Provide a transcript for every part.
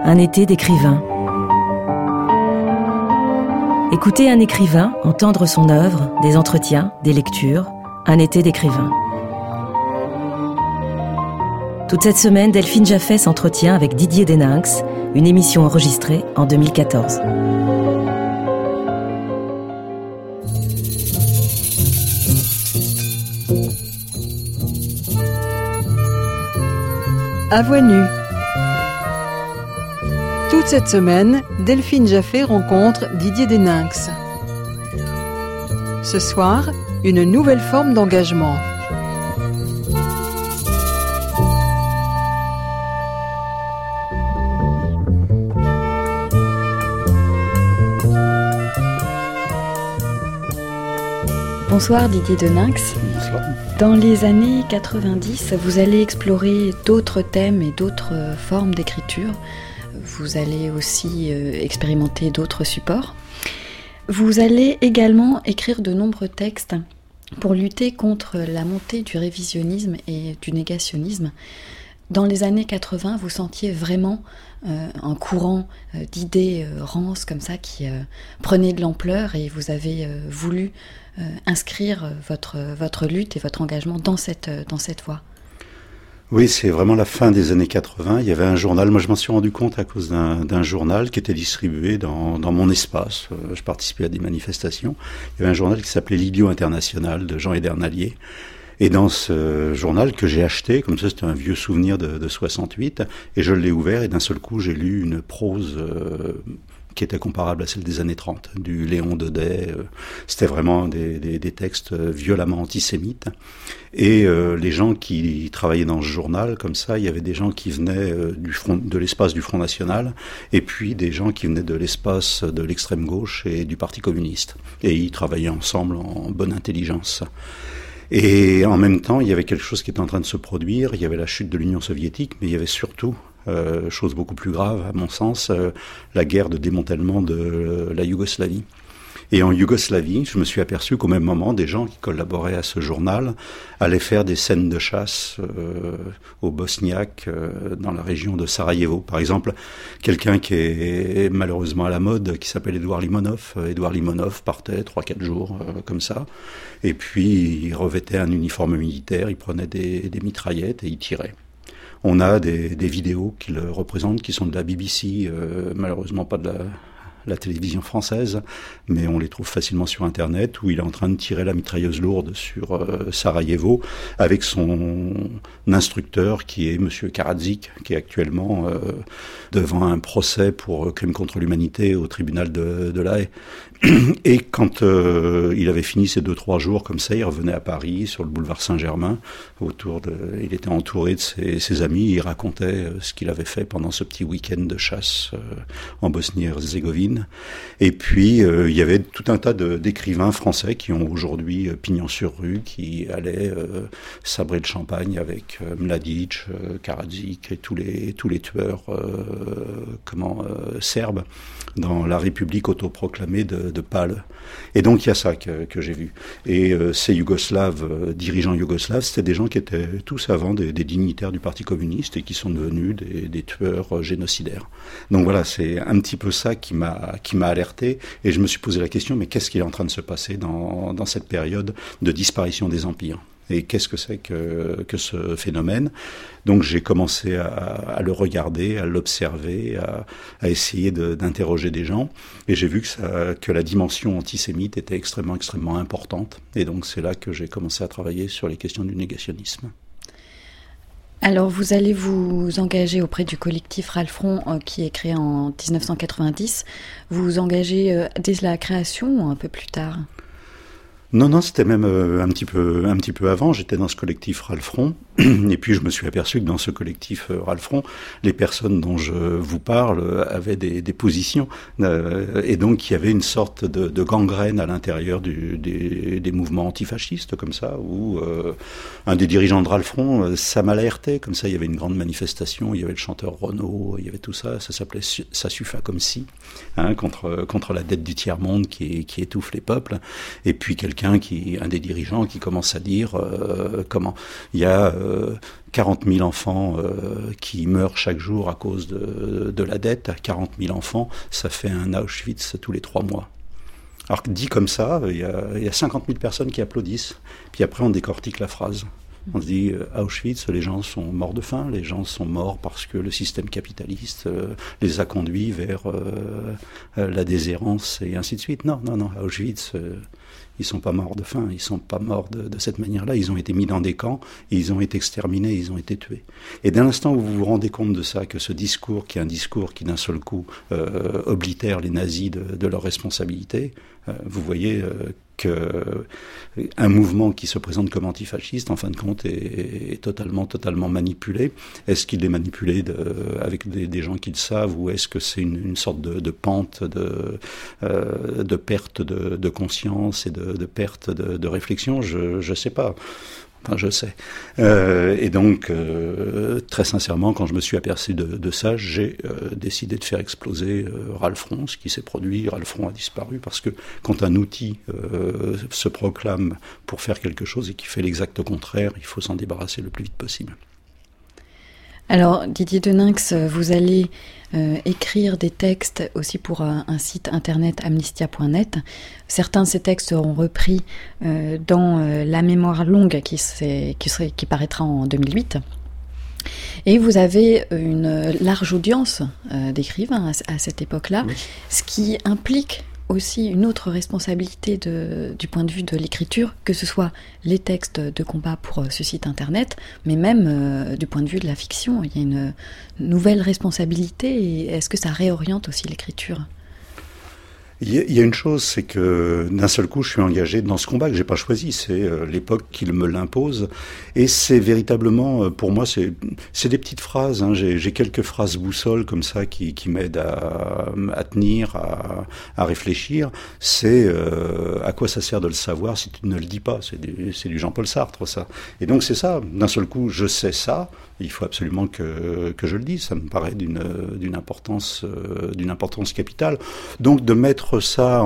un été d'écrivain. Écouter un écrivain, entendre son œuvre, des entretiens, des lectures, un été d'écrivain. Toute cette semaine, Delphine Jafet s'entretient avec Didier Deninx, une émission enregistrée en 2014. À voix nue. Toute cette semaine, Delphine Jafet rencontre Didier Deninx. Ce soir, une nouvelle forme d'engagement. Bonsoir Didier Deninx. Bonsoir. Dans les années 90, vous allez explorer d'autres thèmes et d'autres formes d'écriture. Vous allez aussi expérimenter d'autres supports. Vous allez également écrire de nombreux textes pour lutter contre la montée du révisionnisme et du négationnisme. Dans les années 80, vous sentiez vraiment un courant d'idées rances comme ça qui prenait de l'ampleur et vous avez voulu inscrire votre lutte et votre engagement dans cette voie. Oui, c'est vraiment la fin des années 80. Il y avait un journal, moi je m'en suis rendu compte à cause d'un journal qui était distribué dans mon espace. Je participais à des manifestations. Il y avait un journal qui s'appelait L'Idiot International de Jean Edernalier. Et dans ce journal que j'ai acheté, comme ça c'était un vieux souvenir de 68, et je l'ai ouvert et d'un seul coup j'ai lu une prose qui était comparable à celle des années 30, du Léon Daudet. C'était vraiment des textes violemment antisémites. Et les gens qui travaillaient dans ce journal, comme ça, il y avait des gens qui venaient de l'espace du Front National, et puis des gens qui venaient de l'espace de l'extrême gauche et du Parti communiste. Et ils travaillaient ensemble en bonne intelligence. Et en même temps, il y avait quelque chose qui était en train de se produire. Il y avait la chute de l'Union soviétique, mais il y avait surtout, chose beaucoup plus grave à mon sens, la guerre de démantèlement de la Yougoslavie. Et en Yougoslavie, je me suis aperçu qu'au même moment, des gens qui collaboraient à ce journal allaient faire des scènes de chasse au Bosniaque, dans la région de Sarajevo. Par exemple, quelqu'un qui est malheureusement à la mode, qui s'appelle Édouard Limonov. Édouard Limonov partait 3-4 jours comme ça, et puis il revêtait un uniforme militaire, il prenait des mitraillettes et il tirait. On a des vidéos qui le représentent, qui sont de la BBC, malheureusement pas de la télévision française, mais on les trouve facilement sur Internet, où il est en train de tirer la mitrailleuse lourde sur Sarajevo, avec son instructeur qui est Monsieur Karadzic, qui est actuellement devant un procès pour crime contre l'humanité au tribunal de La Haye. Et quand il avait fini ces 2-3 jours comme ça, il revenait à Paris, sur le boulevard Saint-Germain, il était entouré de ses amis, il racontait ce qu'il avait fait pendant ce petit week-end de chasse en Bosnie-Herzégovine. Et puis, il y avait tout un tas d'écrivains français qui ont aujourd'hui pignon sur rue, qui allaient sabrer le champagne avec Mladic, Karadzic et tous les tueurs serbes dans la République autoproclamée de Pale. Et donc, il y a ça que j'ai vu. Et ces Yougoslaves, dirigeants yougoslaves, c'était des gens qui étaient tous avant des dignitaires du Parti communiste et qui sont devenus des tueurs génocidaires. Donc voilà, c'est un petit peu ça qui m'a alerté, et je me suis posé la question, mais qu'est-ce qui est en train de se passer dans cette période de disparition des empires ? Et qu'est-ce que c'est que ce phénomène ? Donc j'ai commencé à le regarder, à l'observer, à essayer d'interroger des gens, et j'ai vu que la dimension antisémite était extrêmement, extrêmement importante, et donc c'est là que j'ai commencé à travailler sur les questions du négationnisme. Alors, vous allez vous engager auprès du collectif Ralfron, qui est créé en 1990. Vous vous engagez dès la création ou un peu plus tard ? Non, c'était même un petit peu avant. J'étais dans ce collectif Ralfron, et puis je me suis aperçu que dans ce collectif Ralfron, les personnes dont je vous parle avaient des positions, et donc il y avait une sorte de gangrène à l'intérieur des mouvements antifascistes, comme ça, où un des dirigeants de Ralfron, ça m'alertait, comme ça, il y avait une grande manifestation, il y avait le chanteur Renaud, il y avait tout ça, ça s'appelait Ça suffa comme si, contre la dette du tiers-monde qui étouffe les peuples, et puis quelqu'un un des dirigeants qui commence à dire il y a 40 000 enfants qui meurent chaque jour à cause de la dette. 40 000 enfants, ça fait un Auschwitz tous les 3 mois. Alors dit comme ça, il y a 50 000 personnes qui applaudissent. Puis après, on décortique la phrase. On se dit, Auschwitz, les gens sont morts de faim, les gens sont morts parce que le système capitaliste les a conduits vers la déshérence et ainsi de suite. Non, Auschwitz, ils sont pas morts de faim, ils sont pas morts de cette manière-là, ils ont été mis dans des camps, et ils ont été exterminés, ils ont été tués. Et dès l'instant où vous vous rendez compte de ça, que ce discours, qui est un discours qui d'un seul coup oblitère les nazis de leur responsabilité, vous voyez qu'un mouvement qui se présente comme antifasciste, en fin de compte, est totalement manipulé. Est-ce qu'il est manipulé avec des gens qui le savent, ou est-ce que c'est une sorte de pente de perte de conscience et de perte de réflexion? Je sais pas. Enfin, je sais. Et donc, très sincèrement, quand je me suis aperçu de ça, j'ai décidé de faire exploser Ralfron, ce qui s'est produit. Ralfron a disparu parce que quand un outil se proclame pour faire quelque chose et qui fait l'exact contraire, il faut s'en débarrasser le plus vite possible. Alors, Didier Deninx, vous allez écrire des textes aussi pour un site internet amnistia.net. Certains de ces textes seront repris dans La mémoire longue qui paraîtra en 2008. Et vous avez une large audience d'écrivains à cette époque-là, oui. Ce qui implique aussi une autre responsabilité du point de vue de l'écriture, que ce soit les textes de combat pour ce site internet, mais même du point de vue de la fiction. Il y a une nouvelle responsabilité, et est-ce que ça réoriente aussi l'écriture ? Il y a une chose, c'est que d'un seul coup, je suis engagé dans ce combat que j'ai pas choisi. C'est l'époque qui me l'impose, et c'est véritablement, pour moi, c'est des petites phrases. Hein. J'ai quelques phrases boussole comme ça qui m'aident à tenir, à réfléchir. C'est à quoi ça sert de le savoir si tu ne le dis pas. C'est du Jean-Paul Sartre, ça. Et donc c'est ça. D'un seul coup, je sais ça. Il faut absolument que je le dise. Ça me paraît d'une importance capitale. Donc de mettre ça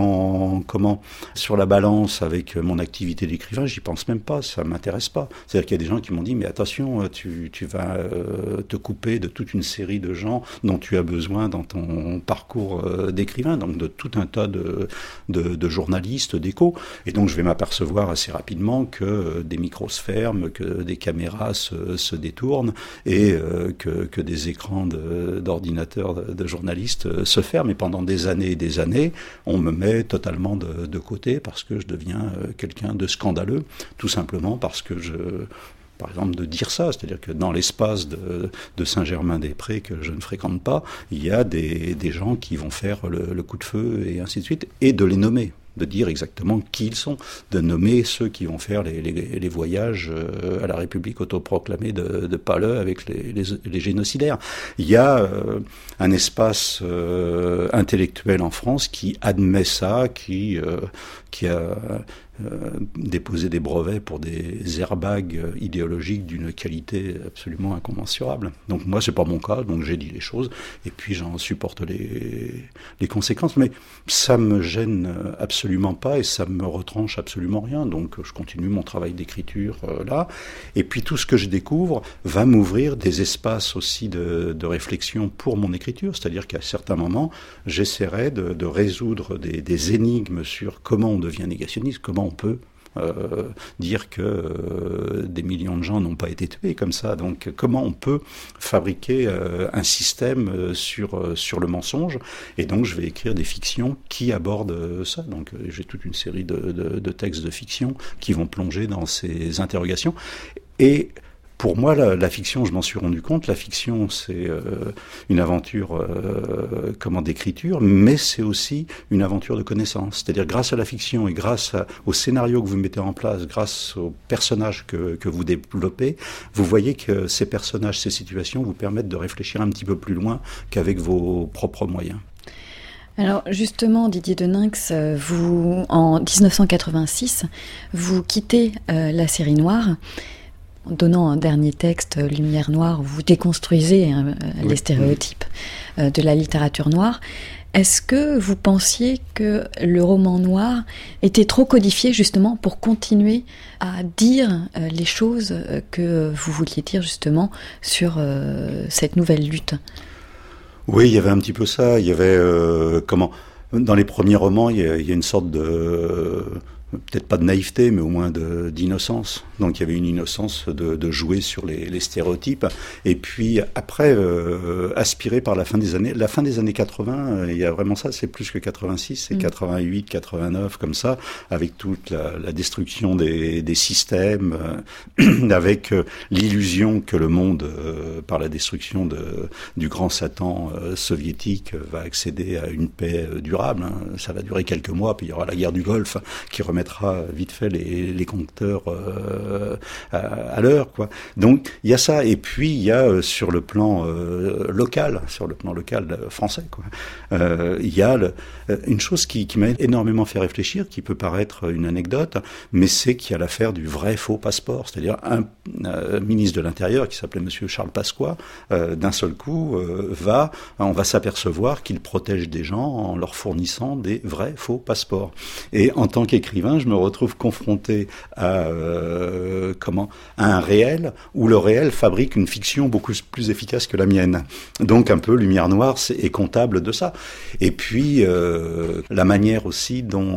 sur la balance avec mon activité d'écrivain, j'y pense même pas, ça m'intéresse pas. C'est-à-dire qu'il y a des gens qui m'ont dit, mais attention, tu vas te couper de toute une série de gens dont tu as besoin dans ton parcours d'écrivain, donc de tout un tas de journalistes, d'échos. Et donc je vais m'apercevoir assez rapidement que des micros se ferment, que des caméras se détournent, et que des écrans d'ordinateurs de journalistes se ferment. Et pendant des années et des années, on me met totalement de côté parce que je deviens quelqu'un de scandaleux, tout simplement parce que par exemple, de dire ça, c'est-à-dire que dans l'espace de Saint-Germain-des-Prés que je ne fréquente pas, il y a des gens qui vont faire le coup de feu et ainsi de suite, et de les nommer, de dire exactement qui ils sont, de nommer ceux qui vont faire les voyages à la République autoproclamée de Paleux avec les génocidaires. Il y a un espace intellectuel en France qui admet ça, qui a déposé des brevets pour des airbags idéologiques d'une qualité absolument incommensurable. Donc moi, c'est pas mon cas, donc j'ai dit les choses, et puis j'en supporte les conséquences, mais ça me gêne absolument pas, et ça me retranche absolument rien, donc je continue mon travail d'écriture là, et puis tout ce que je découvre va m'ouvrir des espaces aussi de réflexion pour mon écriture, c'est-à-dire qu'à certains moments, j'essaierai de résoudre des énigmes sur comment on devient négationniste, comment on peut dire que des millions de gens n'ont pas été tués comme ça. Donc comment on peut fabriquer un système sur le mensonge. Et donc je vais écrire des fictions qui abordent ça. Donc j'ai toute une série de textes de fiction qui vont plonger dans ces interrogations. Et pour moi, la fiction, je m'en suis rendu compte, la fiction, c'est une aventure d'écriture, mais c'est aussi une aventure de connaissance. C'est-à-dire, grâce à la fiction et grâce au scénario que vous mettez en place, grâce aux personnages que vous développez, vous voyez que ces personnages, ces situations vous permettent de réfléchir un petit peu plus loin qu'avec vos propres moyens. Alors justement, Didier Deninx, vous, en 1986, vous quittez la série noire. En donnant un dernier texte, Lumière noire, vous déconstruisez les stéréotypes de la littérature noire. Est-ce que vous pensiez que le roman noir était trop codifié justement pour continuer à dire les choses que vous vouliez dire justement sur cette nouvelle lutte ? Oui, il y avait un petit peu ça. Il y avait dans les premiers romans, il y a une sorte de peut-être pas de naïveté, mais au moins d'innocence. Donc il y avait une innocence de jouer sur les stéréotypes. Et puis après, aspiré par la fin des années 80, il y a vraiment ça, c'est plus que 86, c'est 88, 89, comme ça, avec toute la destruction des systèmes, avec l'illusion que le monde, par la destruction du grand Satan soviétique, va accéder à une paix durable. Hein. Ça va durer quelques mois, puis il y aura la guerre du Golfe qui remettra vite fait les compteurs à l'heure, quoi. Donc il y a ça, et puis il y a sur le plan local français, quoi. Il y a une chose qui m'a énormément fait réfléchir, qui peut paraître une anecdote, mais c'est qu'il y a l'affaire du vrai faux passeport, c'est-à-dire un ministre de l'Intérieur qui s'appelait Monsieur Charles Pasqua, d'un seul coup on va s'apercevoir qu'il protège des gens en leur fournissant des vrais faux passeports. Et en tant qu'écrivain, je me retrouve confronté à un réel où le réel fabrique une fiction beaucoup plus efficace que la mienne. Donc un peu Lumière Noire est comptable de ça. Et puis la manière aussi dont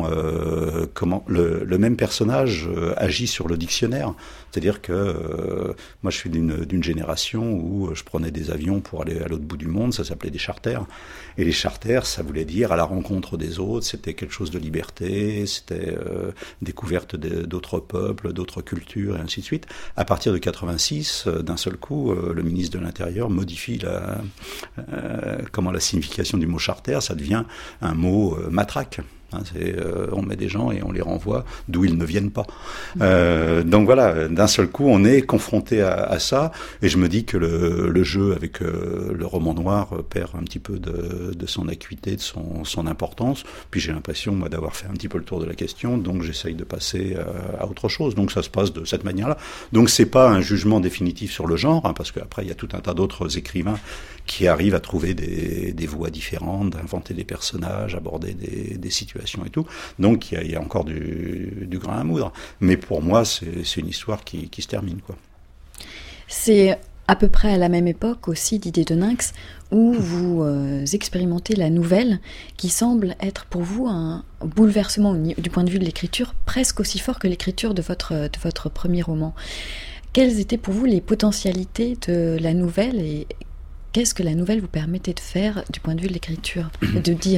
le même personnage agit sur le dictionnaire. C'est-à-dire que moi je suis d'une génération où je prenais des avions pour aller à l'autre bout du monde, ça s'appelait des charters. Et les charters, ça voulait dire à la rencontre des autres, c'était quelque chose de liberté, c'était découverte d'autres peuples, d'autres cultures et ainsi de suite. À partir de 86, d'un seul coup, le ministre de l'Intérieur modifie la signification du mot charter, ça devient un mot matraque. Hein, on met des gens et on les renvoie d'où ils ne viennent pas. Donc voilà, d'un seul coup, on est confronté à ça, et je me dis que le jeu avec le roman noir perd un petit peu de son acuité, de son importance. Puis j'ai l'impression, moi, d'avoir fait un petit peu le tour de la question, donc j'essaye de passer à autre chose. Donc ça se passe de cette manière-là. Donc c'est pas un jugement définitif sur le genre, hein, parce qu'après il y a tout un tas d'autres écrivains qui arrivent à trouver des voies différentes, inventer des personnages, aborder des situations et tout. Donc il y a encore du grain à moudre. Mais pour moi, c'est une histoire qui se termine, quoi. C'est à peu près à la même époque aussi, Didier Deninx, où vous expérimentez la nouvelle, qui semble être pour vous un bouleversement du point de vue de l'écriture presque aussi fort que l'écriture de votre premier roman. Quelles étaient pour vous les potentialités de la nouvelle, et qu'est-ce que la nouvelle vous permettait de faire du point de vue de l'écriture, de dire ?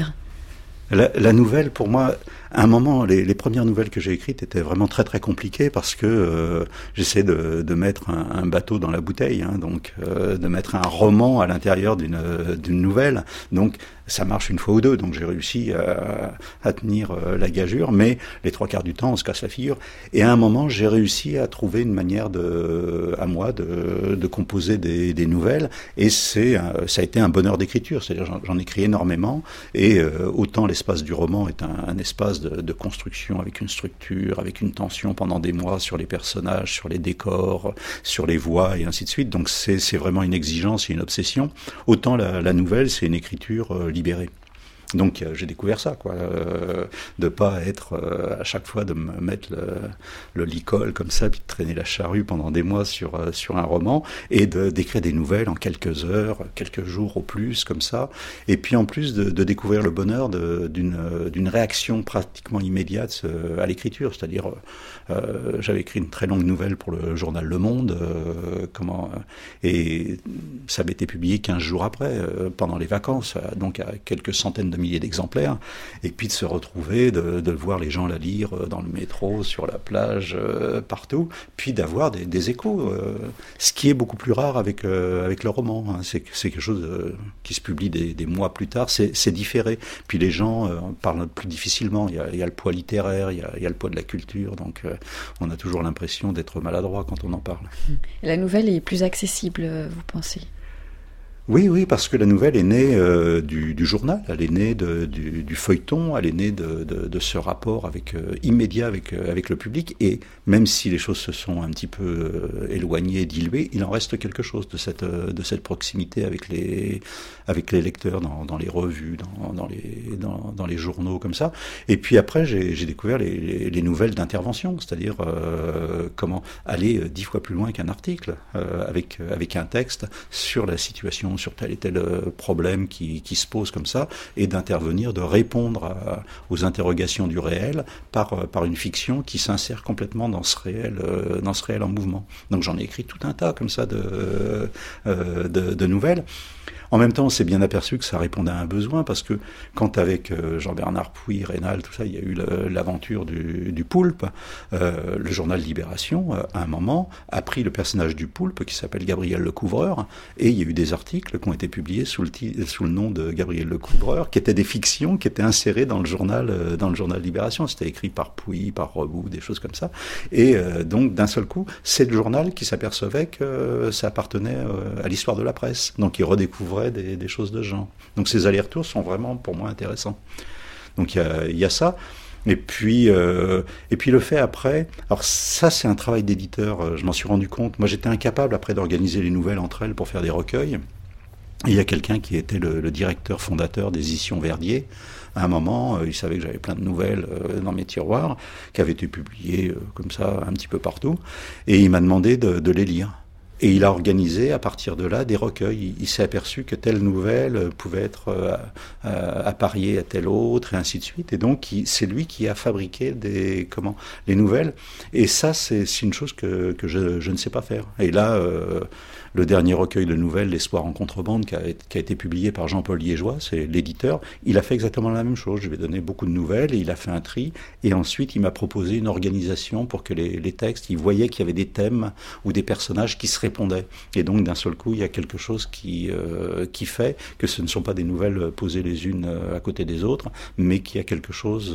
La nouvelle, pour moi, à un moment, les premières nouvelles que j'ai écrites étaient vraiment très très compliquées parce que j'essayais de mettre un bateau dans la bouteille, hein, donc de mettre un roman à l'intérieur d'une nouvelle. Donc ça marche une fois ou deux, donc j'ai réussi à tenir la gageure, mais les 3/4 du temps, on se casse la figure. Et à un moment, j'ai réussi à trouver une manière à moi de composer des nouvelles, et ça a été un bonheur d'écriture. C'est-à-dire j'en écris énormément, et autant l'espace du roman est un espace de construction avec une structure, avec une tension pendant des mois sur les personnages, sur les décors, sur les voix et ainsi de suite. Donc c'est vraiment une exigence et une obsession. Autant la nouvelle, c'est une écriture libérée. Donc j'ai découvert ça, quoi, de pas être à chaque fois de me mettre le licol comme ça, puis de traîner la charrue pendant des mois sur un roman, et d'écrire des nouvelles en quelques heures, quelques jours au plus, comme ça. Et puis en plus de découvrir le bonheur d'une réaction pratiquement immédiate à l'écriture, c'est-à-dire j'avais écrit une très longue nouvelle pour le journal Le Monde, et ça avait été publié 15 jours après, pendant les vacances, donc à quelques centaines de milliers d'exemplaires, et puis de se retrouver, de voir les gens la lire dans le métro, sur la plage, partout, puis d'avoir des échos, ce qui est beaucoup plus rare avec le roman, hein. C'est quelque chose qui se publie des mois plus tard, c'est différé, puis les gens parlent plus difficilement, il y a le poids littéraire, il y a le poids de la culture, donc on a toujours l'impression d'être maladroit quand on en parle. La nouvelle est plus accessible, vous pensez ? Oui, parce que la nouvelle est née du journal, elle est née du feuilleton, elle est née de ce rapport immédiat avec le public. Et même si les choses se sont un petit peu éloignées, diluées, il en reste quelque chose de cette proximité avec les lecteurs dans les revues, dans les journaux comme ça. Et puis après, j'ai découvert les nouvelles d'intervention, c'est-à-dire comment aller 10 fois plus loin qu'un article avec un texte sur la situation, sur tel et tel problème qui se pose comme ça, et d'intervenir, de répondre aux interrogations du réel par une fiction qui s'insère complètement dans ce réel en mouvement. Donc j'en ai écrit tout un tas comme ça de nouvelles. En même temps, on s'est bien aperçu que ça répondait à un besoin, parce que quand avec Jean-Bernard Pouy, Rénal, tout ça, il y a eu l'aventure du poulpe, le journal Libération, à un moment, a pris le personnage du poulpe, qui s'appelle Gabriel Le Couvreur, et il y a eu des articles qui ont été publiés sous le nom de Gabriel Le Couvreur, qui étaient des fictions qui étaient insérées dans le journal Libération. C'était écrit par Pouy, par Rebout, des choses comme ça. Et donc, d'un seul coup, c'est le journal qui s'apercevait que ça appartenait à l'histoire de la presse. Donc, il redécouvrait des choses de ce genre. Donc ces allers-retours sont vraiment pour moi intéressants. Donc il y a ça. Et puis le fait après, alors ça c'est un travail d'éditeur, je m'en suis rendu compte. Moi j'étais incapable après d'organiser les nouvelles entre elles pour faire des recueils. Et il y a quelqu'un qui était le directeur fondateur des éditions Verdier. À un moment, il savait que j'avais plein de nouvelles dans mes tiroirs, qui avaient été publiées comme ça un petit peu partout. Et il m'a demandé de les lire. Et il a organisé à partir de là des recueils. Il s'est aperçu que telle nouvelle pouvait être appariée à telle autre, et ainsi de suite. Et donc c'est lui qui a fabriqué les nouvelles. Et ça, c'est une chose que je ne sais pas faire. Et là, le dernier recueil de nouvelles, L'Espoir en contrebande, qui a été publié par Jean-Paul Liégeois, c'est l'éditeur, il a fait exactement la même chose. Je lui ai donné beaucoup de nouvelles et il a fait un tri. Et ensuite, il m'a proposé une organisation pour que les textes, il voyait qu'il y avait des thèmes ou des personnages qui se répondaient. Et donc, d'un seul coup, il y a quelque chose qui fait que ce ne sont pas des nouvelles posées les unes à côté des autres, mais qu'il y a quelque chose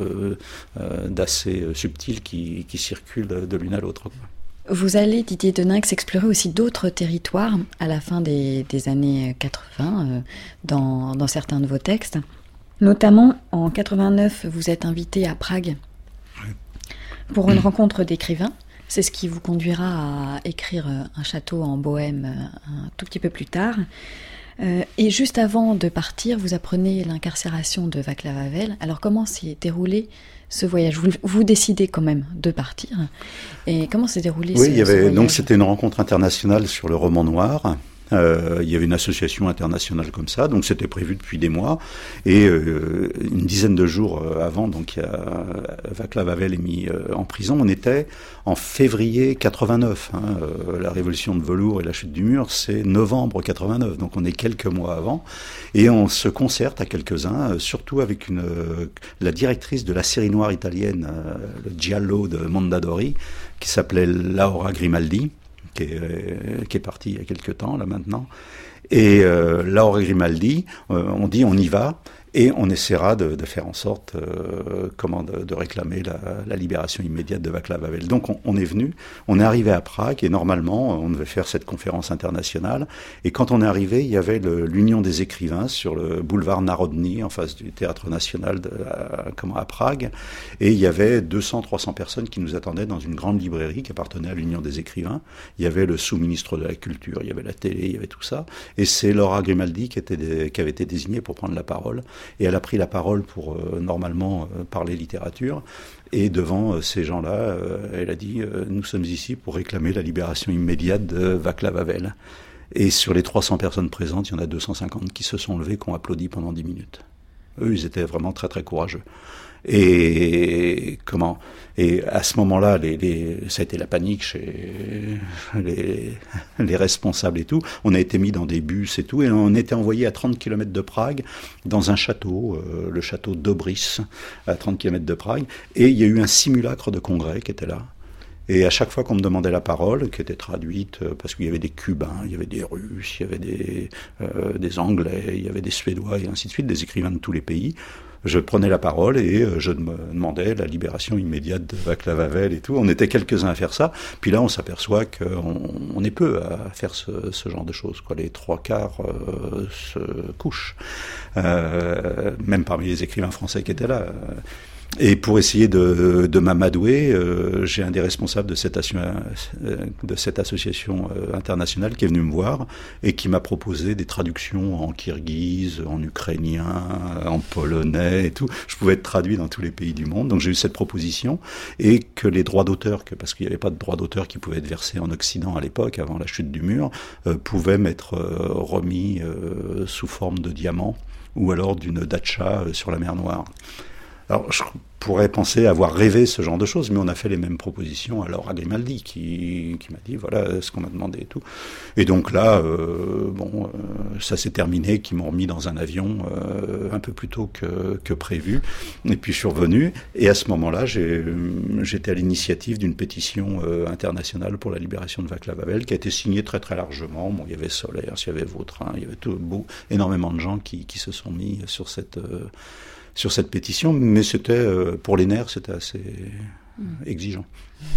d'assez subtil qui circule de l'une à l'autre. Vous allez, Didier Deninx, explorer aussi d'autres territoires à la fin des années 80 dans certains de vos textes. Notamment, en 89, vous êtes invité à Prague pour une rencontre d'écrivains. C'est ce qui vous conduira à écrire Un château en Bohème un tout petit peu plus tard. Et juste avant de partir, vous apprenez l'incarcération de Václav Havel. Alors comment s'est déroulé ce voyage? Vous décidez quand même de partir. Et comment s'est déroulé ce voyage? Donc c'était une rencontre internationale sur le roman noir. Il y avait une association internationale comme ça, donc c'était prévu depuis des mois. Et une dizaine de jours avant, donc Václav Havel est mis en prison. On était en février 89. La révolution de velours et la chute du mur, c'est novembre 89. Donc on est quelques mois avant. Et on se concerte à quelques-uns, surtout avec la directrice de la série noire italienne, le Giallo de Mondadori, qui s'appelait Laura Grimaldi, qui est parti il y a quelques temps, là, maintenant. Et Laura Grimaldi, on dit on y va, et on essaiera de faire en sorte de réclamer la libération immédiate de Václav Havel. Donc on est venu, on est arrivé à Prague, et normalement on devait faire cette conférence internationale. Et quand on est arrivé, il y avait l'Union des écrivains sur le boulevard Narodny, en face du Théâtre National à Prague. Et il y avait 200-300 personnes qui nous attendaient dans une grande librairie qui appartenait à l'Union des écrivains. Il y avait le sous-ministre de la Culture, il y avait la télé, il y avait tout ça. Et c'est Laura Grimaldi qui avait été désignée pour prendre la parole. Et elle a pris la parole pour normalement parler littérature. Et devant ces gens-là, elle a dit « Nous sommes ici pour réclamer la libération immédiate de Václav Havel ». Et sur les 300 personnes présentes, il y en a 250 qui se sont levées, qui ont applaudi pendant 10 minutes. Eux, ils étaient vraiment très très courageux. Et à ce moment-là, ça a été la panique chez les responsables et tout. On a été mis dans des bus et tout, et on était envoyé à 30 km de Prague, dans un château, le château d'Obris, à 30 km de Prague. Et il y a eu un simulacre de congrès qui était là. Et à chaque fois qu'on me demandait la parole, qui était traduite, parce qu'il y avait des Cubains, il y avait des Russes, il y avait des Anglais, il y avait des Suédois et ainsi de suite, des écrivains de tous les pays, je prenais la parole et je me demandais la libération immédiate de Václav Havel et tout. On était quelques-uns à faire ça. Puis là, on s'aperçoit qu'on est peu à faire ce genre de choses, quoi. Les 3/4 se couchent, même parmi les écrivains français qui étaient là. Et pour essayer de m'amadouer, j'ai un des responsables de cette association internationale qui est venu me voir et qui m'a proposé des traductions en kirghize, en ukrainien, en polonais et tout. Je pouvais être traduit dans tous les pays du monde. Donc j'ai eu cette proposition et que les droits d'auteur, parce qu'il n'y avait pas de droits d'auteur qui pouvaient être versés en Occident à l'époque, avant la chute du mur, pouvaient m'être remis sous forme de diamant ou alors d'une datcha sur la mer Noire. Alors, je pourrais penser avoir rêvé ce genre de choses, mais on a fait les mêmes propositions à Laura Grimaldi, qui m'a dit, voilà ce qu'on m'a demandé et tout. Et donc là, ça s'est terminé, qu'ils m'ont remis dans un avion un peu plus tôt que prévu. Et puis je suis revenu, et à ce moment-là, j'étais à l'initiative d'une pétition internationale pour la libération de Václav Havel, qui a été signée très très largement. Bon, il y avait Solers, il y avait Vautrin, il y avait énormément de gens qui se sont mis sur cette pétition, mais c'était, pour les nerfs, c'était assez exigeant.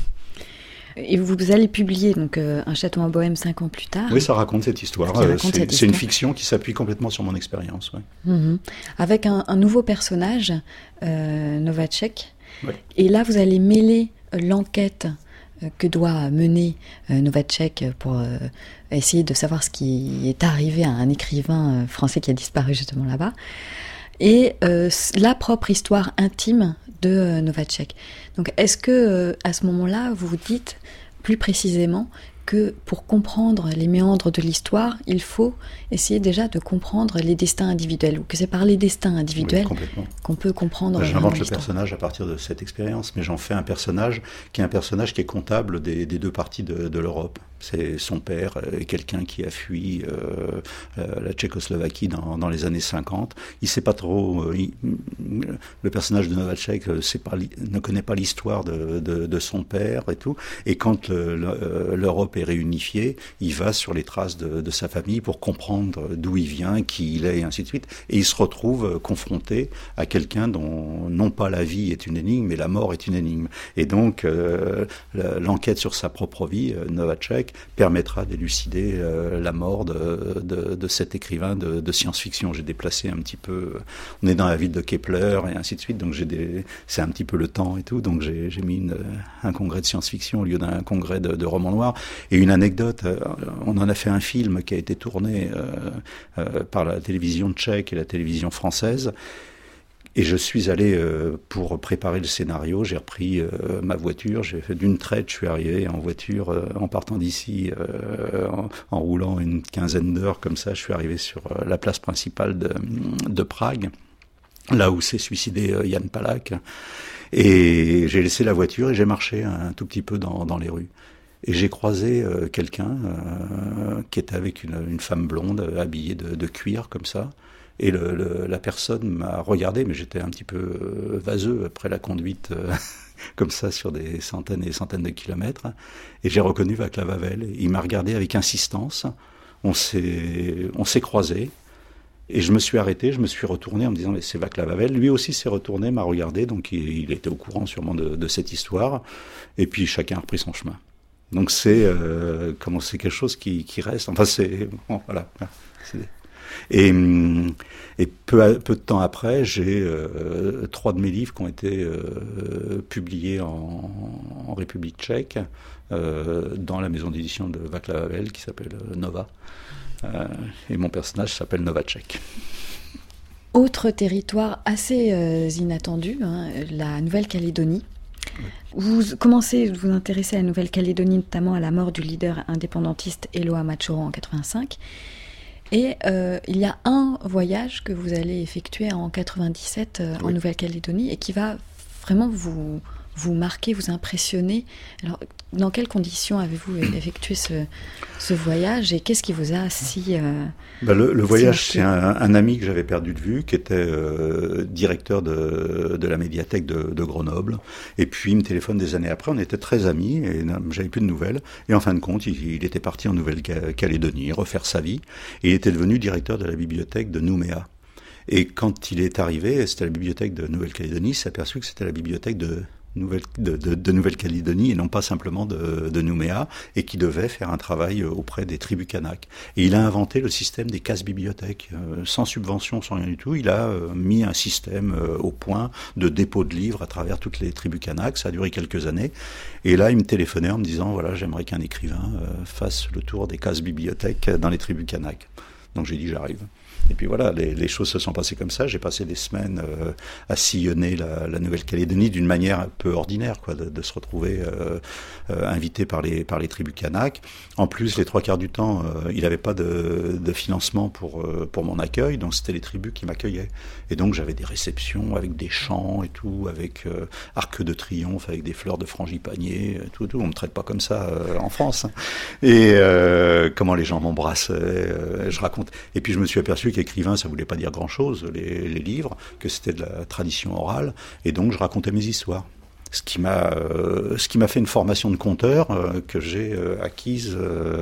Et vous allez publier donc Un château en Bohème 5 ans plus tard. Oui, ça raconte cette histoire. C'est une fiction qui s'appuie complètement sur mon expérience. Ouais. Mm-hmm. Avec un nouveau personnage, Novacek. Ouais. Et là, vous allez mêler l'enquête que doit mener Novacek pour essayer de savoir ce qui est arrivé à un écrivain français qui a disparu justement là-bas, et la propre histoire intime de Novacek. Donc est-ce que à ce moment-là, vous vous dites plus précisément que pour comprendre les méandres de l'histoire, il faut essayer déjà de comprendre les destins individuels, ou que c'est par les destins individuels qu'on peut comprendre J'invente l'histoire. Le personnage à partir de cette expérience, mais j'en fais un personnage qui est comptable des deux parties de l'Europe. C'est son père est quelqu'un qui a fui la Tchécoslovaquie dans les années 50. Il sait pas trop. Le personnage de Novacek ne connaît pas l'histoire de son père et tout. Et quand l'Europe est réunifiée, il va sur les traces de sa famille pour comprendre d'où il vient, qui il est, et ainsi de suite. Et il se retrouve confronté à quelqu'un dont non pas la vie est une énigme, mais la mort est une énigme. Et donc l'enquête sur sa propre vie, Novacek, permettra d'élucider la mort de cet écrivain de science-fiction. J'ai déplacé un petit peu. On est dans la ville de Kepler et ainsi de suite, donc c'est un petit peu le temps et tout. Donc j'ai mis un congrès de science-fiction au lieu d'un congrès de romans noirs. Et une anecdote, on en a fait un film qui a été tourné par la télévision tchèque et la télévision française. Et je suis allé, pour préparer le scénario, j'ai repris ma voiture, j'ai fait d'une traite, je suis arrivé en voiture, en partant d'ici, en roulant une quinzaine d'heures comme ça, je suis arrivé sur la place principale de Prague, là où s'est suicidé Jan Palach. Et j'ai laissé la voiture et j'ai marché un tout petit peu dans les rues. Et j'ai croisé quelqu'un qui était avec une femme blonde habillée de cuir comme ça. Et la personne m'a regardé, mais j'étais un petit peu vaseux après la conduite comme ça sur des centaines et des centaines de kilomètres. Et j'ai reconnu Václav Havel. Il m'a regardé avec insistance. On s'est croisés. Et je me suis arrêté, je me suis retourné en me disant mais c'est Václav Havel. Lui aussi s'est retourné, m'a regardé, donc il était au courant sûrement de cette histoire. Et puis chacun a repris son chemin. Donc c'est quelque chose qui reste. Enfin voilà. Et peu de temps après, j'ai 3 de mes livres qui ont été publiés en République tchèque dans la maison d'édition de Václav Havel qui s'appelle Nova. Et mon personnage s'appelle Novacek. Autre territoire assez inattendu, la Nouvelle-Calédonie. Vous commencez à vous intéresser à la Nouvelle-Calédonie, notamment à la mort du leader indépendantiste Eloa Machoro en 85. Et il y a un voyage que vous allez effectuer en 97 en Nouvelle-Calédonie et qui va vraiment vous vous marqué, vous impressionné. Alors, dans quelles conditions avez-vous effectué ce voyage et qu'est-ce qui vous a le voyage, c'est un ami que j'avais perdu de vue, qui était directeur de la médiathèque de Grenoble. Et puis, il me téléphone des années après. On était très amis et j'avais plus de nouvelles. Et en fin de compte, il était parti en Nouvelle-Calédonie, refaire sa vie. Et il était devenu directeur de la bibliothèque de Nouméa. Et quand il est arrivé, c'était la bibliothèque de Nouvelle-Calédonie, il s'est aperçu que c'était la bibliothèque de Nouvelle-Calédonie et non pas simplement de Nouméa, et qui devait faire un travail auprès des tribus Kanak. Et il a inventé le système des cases-bibliothèques, sans subvention, sans rien du tout. Il a mis un système au point de dépôt de livres à travers toutes les tribus Kanak. Ça a duré quelques années. Et là, il me téléphonait en me disant, voilà, j'aimerais qu'un écrivain fasse le tour des cases-bibliothèques dans les tribus Kanak. Donc j'ai dit, j'arrive. Et puis voilà, les choses se sont passées comme ça. J'ai passé des semaines à sillonner la Nouvelle-Calédonie d'une manière un peu ordinaire, quoi, de se retrouver invité par les tribus Kanak. En plus, les 3/4 du temps, il n'avait pas de financement pour mon accueil, donc c'était les tribus qui m'accueillaient. Et donc j'avais des réceptions avec des chants et tout, avec arc de triomphe, avec des fleurs de frangipanier, tout. On me traite pas comme ça en France. Hein. Et comment les gens m'embrassaient, je raconte. Et puis je me suis aperçu qu'écrivain, ça voulait pas dire grand-chose, les livres, que c'était de la tradition orale, et donc je racontais mes histoires. Ce qui m'a fait une formation de conteur que j'ai acquise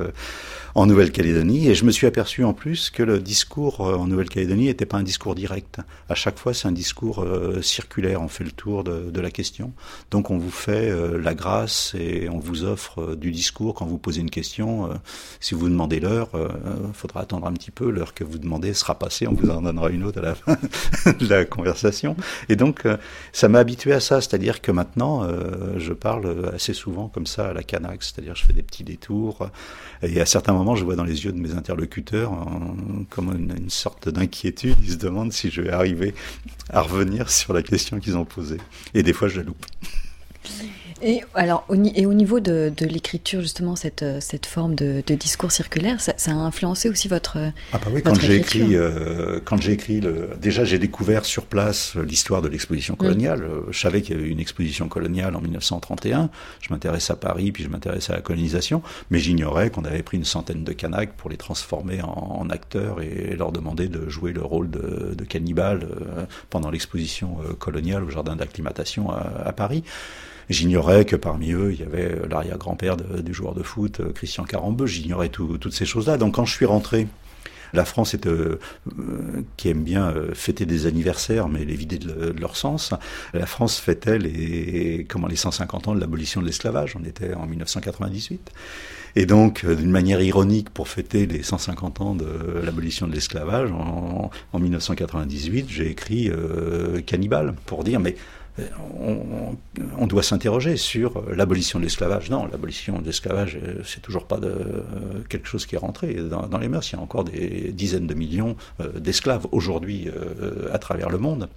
en Nouvelle-Calédonie, et je me suis aperçu en plus que le discours en Nouvelle-Calédonie n'était pas un discours direct. À chaque fois, c'est un discours circulaire. On fait le tour de la question. Donc, on vous fait la grâce et on vous offre du discours quand vous posez une question. Si vous demandez l'heure, faudra attendre un petit peu. L'heure que vous demandez sera passée. On vous en donnera une autre à la fin de la conversation. Et donc, ça m'a habitué à ça. C'est-à-dire que maintenant, je parle assez souvent comme ça à la Kanak. C'est-à-dire, je fais des petits détours. Et à certains moments, je vois dans les yeux de mes interlocuteurs comme une sorte d'inquiétude. Ils se demandent si je vais arriver à revenir sur la question qu'ils ont posée. Et des fois, je la loupe. Et alors, au niveau de l'écriture, justement, cette forme de discours circulaire, ça a influencé aussi votre Ah bah oui, quand j'ai écrit déjà j'ai découvert sur place l'histoire de l'exposition coloniale. Je savais qu'il y avait une exposition coloniale en 1931. Je m'intéresse à Paris, puis je m'intéresse à la colonisation, mais j'ignorais qu'on avait pris une centaine de Kanaks pour les transformer en acteurs et leur demander de jouer le rôle de cannibales pendant l'exposition coloniale au jardin d'acclimatation à Paris. J'ignorais que parmi eux, il y avait l'arrière-grand-père du joueur de foot, Christian Carambeu. J'ignorais toutes ces choses-là. Donc quand je suis rentré, la France qui aime bien fêter des anniversaires, mais les vider de leur sens, la France fêtait les 150 ans de l'abolition de l'esclavage. On était en 1998. Et donc, d'une manière ironique, pour fêter les 150 ans de l'abolition de l'esclavage, en 1998, j'ai écrit Cannibale, pour dire, mais on doit s'interroger sur l'abolition de l'esclavage. Non, l'abolition de l'esclavage, c'est toujours pas quelque chose qui est rentré dans les mœurs. Il y a encore des dizaines de millions d'esclaves aujourd'hui à travers le monde.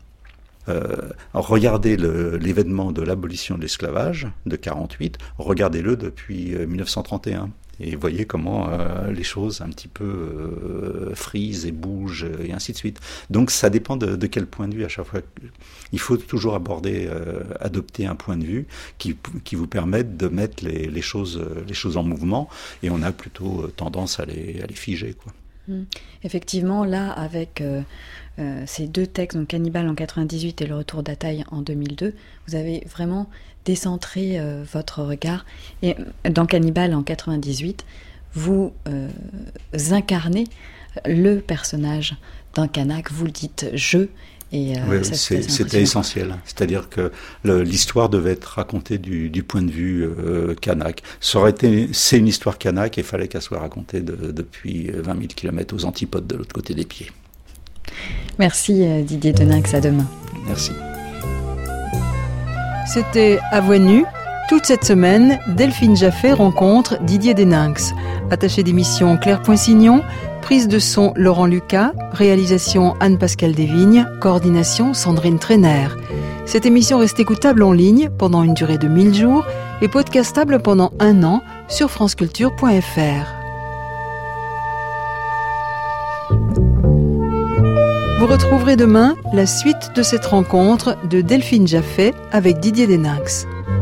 Regardez l'événement de l'abolition de l'esclavage de 48, regardez-le depuis 1931. Et voyez comment les choses un petit peu frisent et bougent et ainsi de suite. Donc ça dépend de quel point de vue à chaque fois. Il faut toujours adopter un point de vue qui vous permette de mettre les choses en mouvement, et on a plutôt tendance à les figer, quoi. Effectivement, là, avec ces deux textes, donc Cannibale en 98 et Le Retour d'Ataï en 2002, vous avez vraiment décentré votre regard. Et dans Cannibale en 98, vous incarnez le personnage d'un Kanak, vous le dites « je ». Et, oui, c'était essentiel. C'est-à-dire que l'histoire devait être racontée du point de vue Kanak. C'est une histoire Kanak et il fallait qu'elle soit racontée depuis 20 000 km aux antipodes de l'autre côté des pieds. Merci Didier Deninx, à demain. Merci. C'était À Voix Nue. Toute cette semaine, Delphine Jaffé rencontre Didier Deninx. Attaché d'émission Claire Poinsignon, prise de son Laurent Lucas, réalisation Anne-Pascale Desvignes, coordination Sandrine Trainer. Cette émission reste écoutable en ligne pendant une durée de 1000 jours et podcastable pendant 1 an sur franceculture.fr. Vous retrouverez demain la suite de cette rencontre de Delphine Jaffé avec Didier Deninx.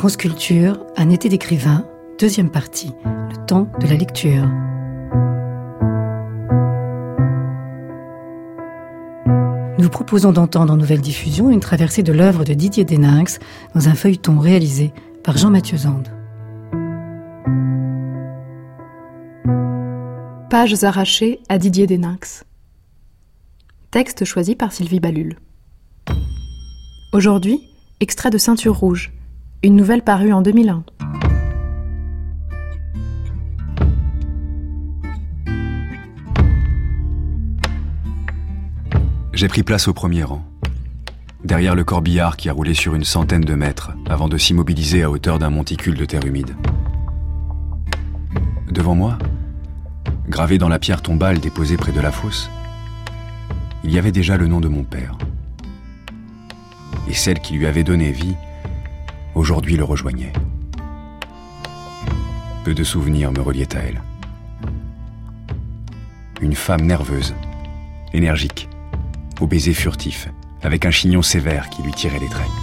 France Culture, un été d'écrivain, deuxième partie, le temps de la lecture. Nous vous proposons d'entendre en nouvelle diffusion une traversée de l'œuvre de Didier Deninx dans un feuilleton réalisé par Jean-Mathieu Zande. Pages arrachées à Didier Deninx. Texte choisi par Sylvie Balul. Aujourd'hui, extrait de Ceinture rouge, une nouvelle parue en 2001. J'ai pris place au premier rang, derrière le corbillard qui a roulé sur une centaine de mètres avant de s'immobiliser à hauteur d'un monticule de terre humide. Devant moi, gravé dans la pierre tombale déposée près de la fosse, il y avait déjà le nom de mon père. Et celle qui lui avait donné vie, aujourd'hui le rejoignait. Peu de souvenirs me reliaient à elle. Une femme nerveuse, énergique, au baiser furtif, avec un chignon sévère qui lui tirait les traits.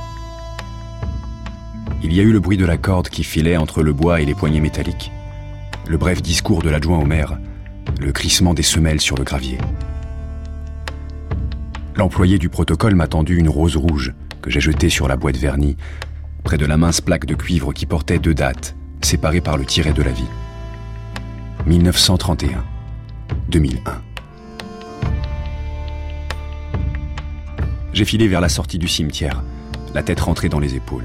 Il y a eu le bruit de la corde qui filait entre le bois et les poignées métalliques, le bref discours de l'adjoint au maire, le crissement des semelles sur le gravier. L'employé du protocole m'a tendu une rose rouge que j'ai jetée sur la boîte vernie, près de la mince plaque de cuivre qui portait 2 dates, séparées par le tiret de la vie. 1931, 2001. J'ai filé vers la sortie du cimetière, la tête rentrée dans les épaules.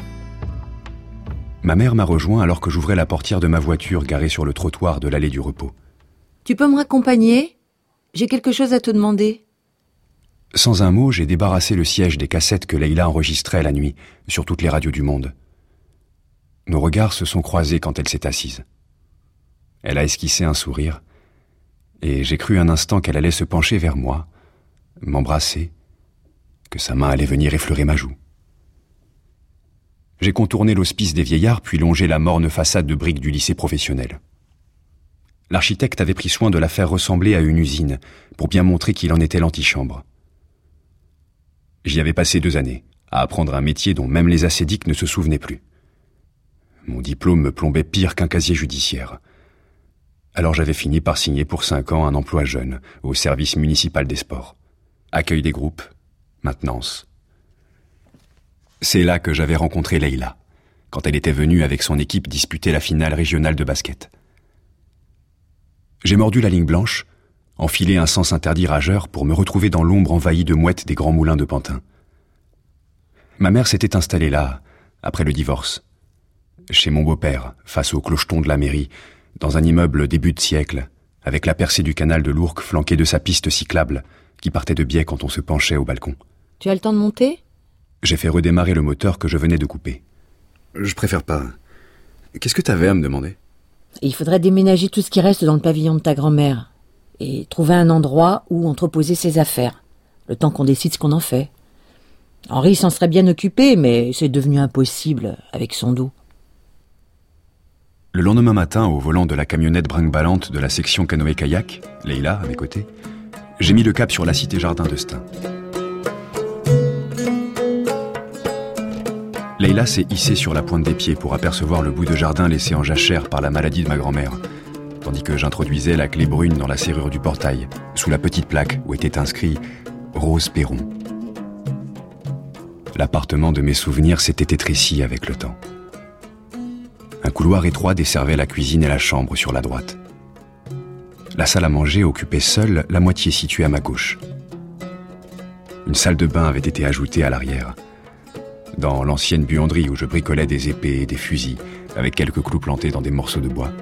Ma mère m'a rejoint alors que j'ouvrais la portière de ma voiture garée sur le trottoir de l'allée du repos. Tu peux me raccompagner ? J'ai quelque chose à te demander. Sans un mot, j'ai débarrassé le siège des cassettes que Leïla enregistrait la nuit sur toutes les radios du monde. Nos regards se sont croisés quand elle s'est assise. Elle a esquissé un sourire, et j'ai cru un instant qu'elle allait se pencher vers moi, m'embrasser, que sa main allait venir effleurer ma joue. J'ai contourné l'hospice des vieillards, puis longé la morne façade de briques du lycée professionnel. L'architecte avait pris soin de la faire ressembler à une usine, pour bien montrer qu'il en était l'antichambre. J'y avais passé 2 années, à apprendre un métier dont même les ascédiques ne se souvenaient plus. Mon diplôme me plombait pire qu'un casier judiciaire. Alors j'avais fini par signer pour 5 ans un emploi jeune, au service municipal des sports. Accueil des groupes, maintenance. C'est là que j'avais rencontré Leïla, quand elle était venue avec son équipe disputer la finale régionale de basket. J'ai mordu la ligne blanche, enfilé un sens interdit rageur pour me retrouver dans l'ombre envahie de mouettes des grands moulins de Pantin. Ma mère s'était installée là, après le divorce, chez mon beau-père, face au clocheton de la mairie, dans un immeuble début de siècle, avec la percée du canal de l'Ourcq flanquée de sa piste cyclable, qui partait de biais quand on se penchait au balcon. Tu as le temps de monter ? J'ai fait redémarrer le moteur que je venais de couper. Je préfère pas. Qu'est-ce que t'avais à me demander ? Il faudrait déménager tout ce qui reste dans le pavillon de ta grand-mère et trouver un endroit où entreposer ses affaires, le temps qu'on décide ce qu'on en fait. Henri s'en serait bien occupé, mais c'est devenu impossible avec son dos. Le lendemain matin, au volant de la camionnette brinque-ballante de la section canoë-kayak, Leïla à mes côtés, j'ai mis le cap sur la cité jardin de Stein. Leïla s'est hissée sur la pointe des pieds pour apercevoir le bout de jardin laissé en jachère par la maladie de ma grand-mère, tandis que j'introduisais la clé brune dans la serrure du portail, sous la petite plaque où était inscrit « Rose Perron ». L'appartement de mes souvenirs s'était étréci avec le temps. Un couloir étroit desservait la cuisine et la chambre sur la droite. La salle à manger occupait seule la moitié située à ma gauche. Une salle de bain avait été ajoutée à l'arrière, dans l'ancienne buanderie où je bricolais des épées et des fusils, avec quelques clous plantés dans des morceaux de bois.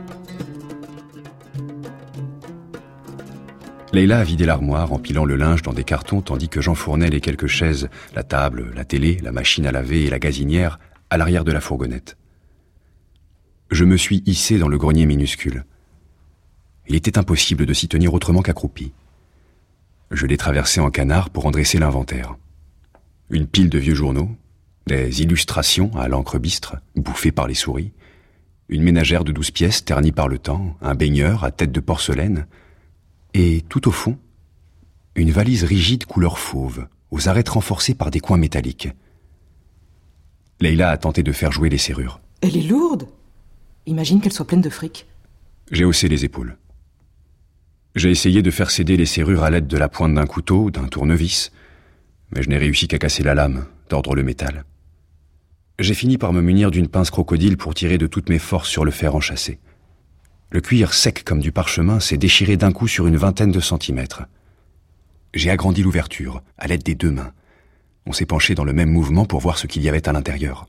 Leïla a vidé l'armoire, empilant le linge dans des cartons, tandis que j'enfournais les quelques chaises, la table, la télé, la machine à laver et la gazinière à l'arrière de la fourgonnette. Je me suis hissé dans le grenier minuscule. Il était impossible de s'y tenir autrement qu'accroupi. Je l'ai traversé en canard pour en dresser l'inventaire. Une pile de vieux journaux, des illustrations à l'encre bistre, bouffées par les souris, une ménagère de 12 pièces ternie par le temps, un baigneur à tête de porcelaine, et tout au fond, une valise rigide couleur fauve, aux arêtes renforcées par des coins métalliques. Leila a tenté de faire jouer les serrures. Elle est lourde. Imagine qu'elle soit pleine de fric. J'ai haussé les épaules. J'ai essayé de faire céder les serrures à l'aide de la pointe d'un couteau, d'un tournevis, mais je n'ai réussi qu'à casser la lame, tordre le métal. J'ai fini par me munir d'une pince crocodile pour tirer de toutes mes forces sur le fer enchâssé. Le cuir sec comme du parchemin s'est déchiré d'un coup sur une vingtaine de centimètres. J'ai agrandi l'ouverture, à l'aide des 2 mains. On s'est penché dans le même mouvement pour voir ce qu'il y avait à l'intérieur.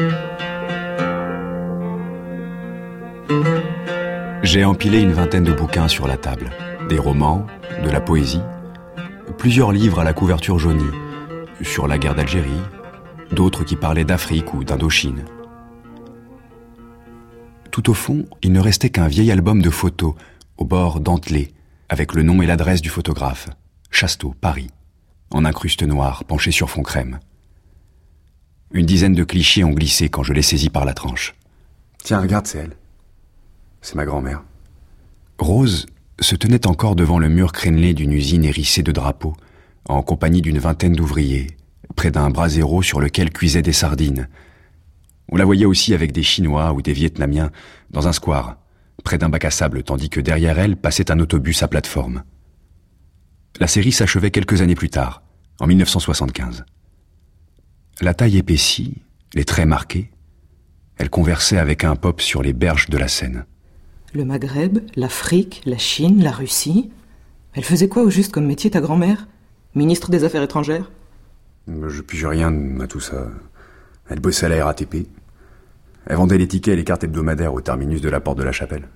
J'ai empilé une vingtaine de bouquins sur la table. Des romans, de la poésie, plusieurs livres à la couverture jaunie, sur la guerre d'Algérie, d'autres qui parlaient d'Afrique ou d'Indochine. Tout au fond, il ne restait qu'un vieil album de photos, au bord dentelé, avec le nom et l'adresse du photographe. Chasteau, Paris, en incruste noire, penché sur fond crème. Une dizaine de clichés ont glissé quand je l'ai saisie par la tranche. Tiens, regarde, c'est elle. C'est ma grand-mère. Rose se tenait encore devant le mur crénelé d'une usine hérissée de drapeaux, en compagnie d'une vingtaine d'ouvriers, près d'un brasero sur lequel cuisaient des sardines. On la voyait aussi avec des Chinois ou des Vietnamiens dans un square, près d'un bac à sable, tandis que derrière elle passait un autobus à plateforme. La série s'achevait quelques années plus tard, en 1975. La taille épaissie, les traits marqués, elle conversait avec un pop sur les berges de la Seine. Le Maghreb, l'Afrique, la Chine, la Russie. Elle faisait quoi au juste comme métier, ta grand-mère? Ministre des Affaires étrangères? Je pige rien à tout ça. Elle bossait à la RATP. Elle vendait les tickets et les cartes hebdomadaires au terminus de la Porte de la Chapelle.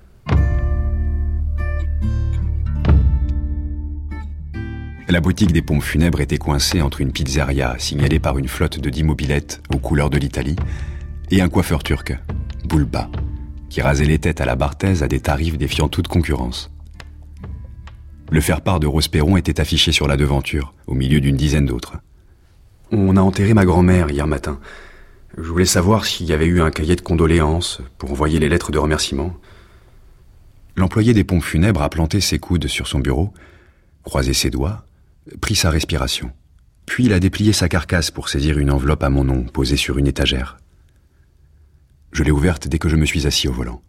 La boutique des pompes funèbres était coincée entre une pizzeria signalée par une flotte de 10 mobylettes aux couleurs de l'Italie et un coiffeur turc, Bulba, qui rasait les têtes à la Barthez à des tarifs défiant toute concurrence. Le faire-part de Rose Perron était affiché sur la devanture, au milieu d'une dizaine d'autres. On a enterré ma grand-mère hier matin. Je voulais savoir s'il y avait eu un cahier de condoléances pour envoyer les lettres de remerciement. L'employé des pompes funèbres a planté ses coudes sur son bureau, croisé ses doigts, pris sa respiration. Puis il a déplié sa carcasse pour saisir une enveloppe à mon nom posée sur une étagère. Je l'ai ouverte dès que je me suis assis au volant.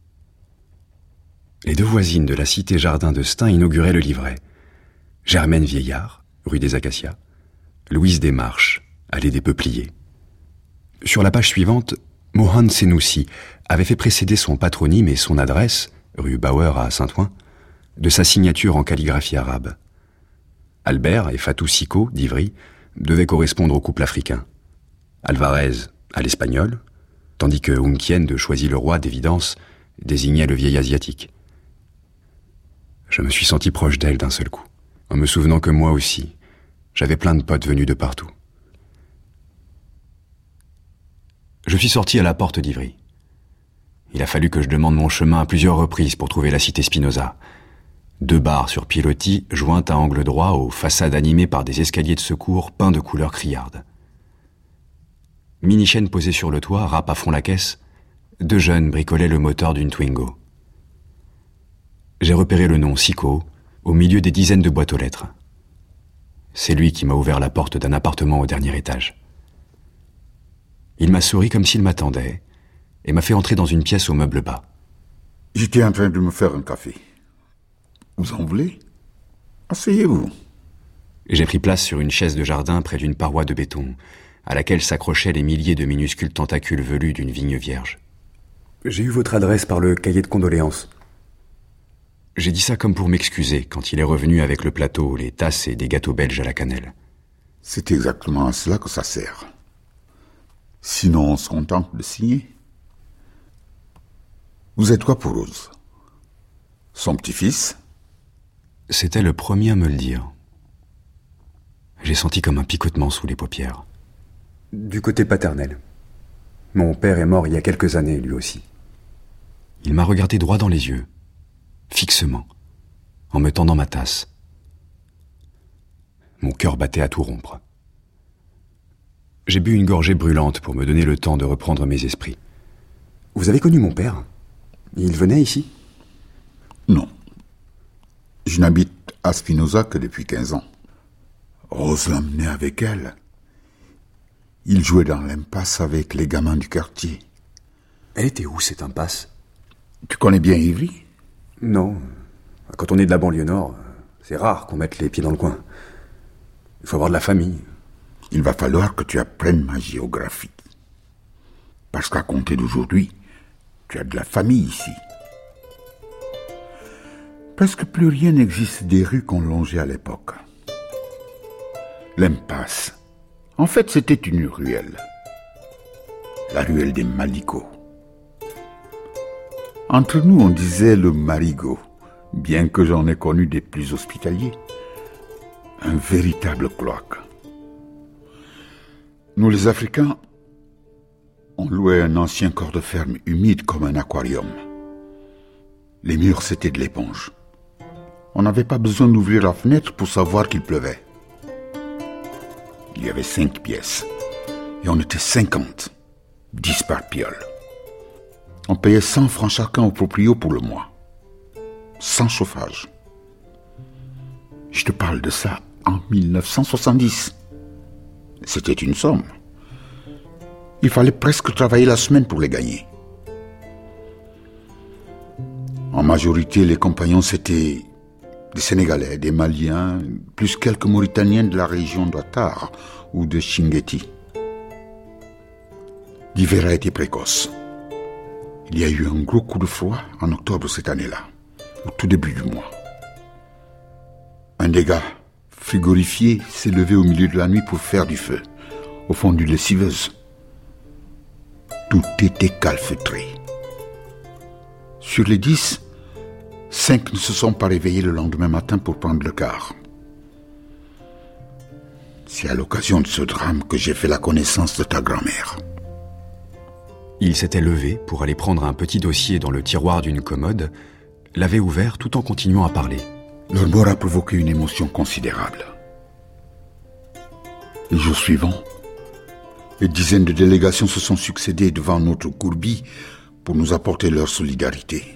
Les 2 voisines de la cité Jardin de Stein inauguraient le livret. Germaine Vieillard, rue des Acacias, Louise Desmarches, allée des Peupliers. Sur la page suivante, Mohan Senoussi avait fait précéder son patronyme et son adresse, rue Bauer à Saint-Ouen, de sa signature en calligraphie arabe. Albert et Fatou Siko, d'Ivry, devaient correspondre au couple africain. Alvarez à l'espagnol, tandis que Hunkien de Choisy-le-Roi, d'évidence, désignait le vieil asiatique. Je me suis senti proche d'elle d'un seul coup, en me souvenant que moi aussi, j'avais plein de potes venus de partout. Je suis sorti à la porte d'Ivry. Il a fallu que je demande mon chemin à plusieurs reprises pour trouver la cité Spinoza. 2 barres sur pilotis jointes à angle droit aux façades animées par des escaliers de secours peints de couleur criarde. Mini-chaîne posée sur le toit, râpe à fond la caisse, 2 jeunes bricolaient le moteur d'une Twingo. J'ai repéré le nom Siko au milieu des dizaines de boîtes aux lettres. C'est lui qui m'a ouvert la porte d'un appartement au dernier étage. Il m'a souri comme s'il m'attendait et m'a fait entrer dans une pièce aux meubles bas. J'étais en train de me faire un café. Vous en voulez? Asseyez-vous. J'ai pris place sur une chaise de jardin près d'une paroi de béton, à laquelle s'accrochaient les milliers de minuscules tentacules velus d'une vigne vierge. J'ai eu votre adresse par le cahier de condoléances. J'ai dit ça comme pour m'excuser quand il est revenu avec le plateau, les tasses et des gâteaux belges à la cannelle. C'est exactement à cela que ça sert. Sinon, on se contente de signer. Vous êtes quoi pour Rose? Son petit-fils? C'était le premier à me le dire. J'ai senti comme un picotement sous les paupières. Du côté paternel. Mon père est mort il y a quelques années, lui aussi. Il m'a regardé droit dans les yeux, fixement, en me tendant ma tasse. Mon cœur battait à tout rompre. J'ai bu une gorgée brûlante pour me donner le temps de reprendre mes esprits. Vous avez connu mon père? Il venait ici? Non. Je n'habite à Spinoza que depuis 15 ans. Rose l'a emmené avec elle. Il jouait dans l'impasse avec les gamins du quartier. Elle était où, cette impasse? Tu connais bien Ivry? Non. Quand on est de la banlieue nord, c'est rare qu'on mette les pieds dans le coin. Il faut avoir de la famille. Il va falloir que tu apprennes ma géographie. Parce qu'à compter d'aujourd'hui, tu as de la famille ici. Presque plus rien n'existe des rues qu'on longeait à l'époque. L'impasse. En fait, c'était une ruelle. La ruelle des Malicots. Entre nous, on disait le marigot, bien que j'en ai connu des plus hospitaliers. Un véritable cloaque. Nous, les Africains, on louait un ancien corps de ferme humide comme un aquarium. Les murs, c'était de l'éponge. On n'avait pas besoin d'ouvrir la fenêtre pour savoir qu'il pleuvait. Il y avait 5 pièces. Et on était 50. 10 par piole. On payait 100 francs chacun au proprio pour le mois. Sans chauffage. Je te parle de ça en 1970. C'était une somme. Il fallait presque travailler la semaine pour les gagner. En majorité, les compagnons, c'était des Sénégalais, des Maliens, plus quelques Mauritaniens de la région d'Ouattara ou de Chinguetti. L'hiver a été précoce. Il y a eu un gros coup de froid en octobre cette année-là, au tout début du mois. Un des gars, frigorifié, s'est levé au milieu de la nuit pour faire du feu, au fond d'une lessiveuse. Tout était calfeutré. Sur les 10, 5 ne se sont pas réveillés le lendemain matin pour prendre le car. C'est à l'occasion de ce drame que j'ai fait la connaissance de ta grand-mère. Il s'était levé pour aller prendre un petit dossier dans le tiroir d'une commode, l'avait ouvert tout en continuant à parler. Leur mort a provoqué une émotion considérable. Les jours suivants, des dizaines de délégations se sont succédées devant notre Gourbie pour nous apporter leur solidarité.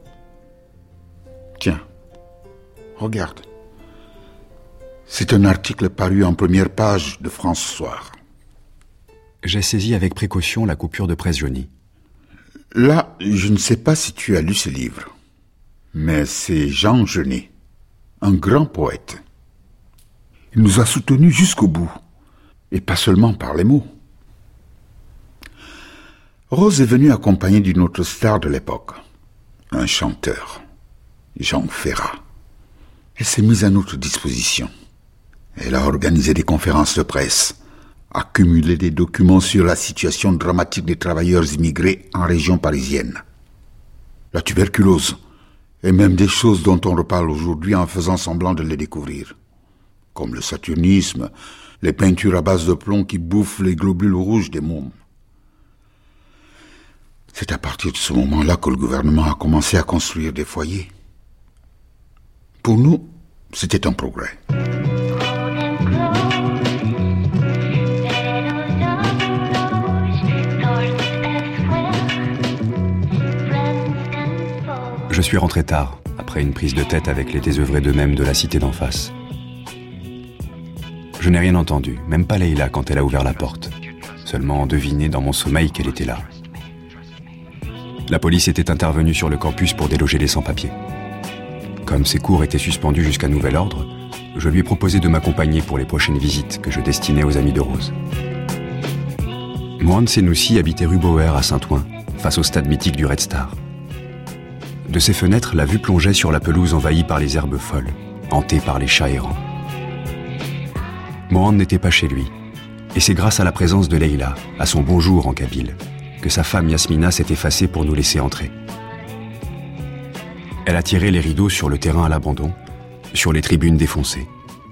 Tiens, regarde. C'est un article paru en première page de France Soir. J'ai saisi avec précaution la coupure de presse jaunie. Là, je ne sais pas si tu as lu ce livre, mais c'est Jean Genet, un grand poète. Il nous a soutenus jusqu'au bout, et pas seulement par les mots. Rose est venue accompagnée d'une autre star de l'époque, un chanteur, Jean Ferrat. Elle s'est mise à notre disposition. Elle a organisé des conférences de presse, accumulé des documents sur la situation dramatique des travailleurs immigrés en région parisienne. La tuberculose, et même des choses dont on reparle aujourd'hui en faisant semblant de les découvrir, comme le saturnisme, les peintures à base de plomb qui bouffent les globules rouges des mômes. C'est à partir de ce moment-là que le gouvernement a commencé à construire des foyers. Pour nous, c'était un progrès. Je suis rentré tard, après une prise de tête avec les désœuvrés d'eux-mêmes de la cité d'en face. Je n'ai rien entendu, même pas Leïla quand elle a ouvert la porte. Seulement deviné dans mon sommeil qu'elle était là. La police était intervenue sur le campus pour déloger les sans-papiers. Comme ces cours étaient suspendus jusqu'à nouvel ordre, je lui ai proposé de m'accompagner pour les prochaines visites que je destinais aux amis de Rose. Mohand Senoussi habitait rue Bauer à Saint-Ouen, face au stade mythique du Red Star. De ses fenêtres, la vue plongeait sur la pelouse envahie par les herbes folles, hantée par les chats errants. Mohand n'était pas chez lui, et c'est grâce à la présence de Leïla, à son bonjour en kabyle, que sa femme Yasmina s'est effacée pour nous laisser entrer. Elle a tiré les rideaux sur le terrain à l'abandon, sur les tribunes défoncées.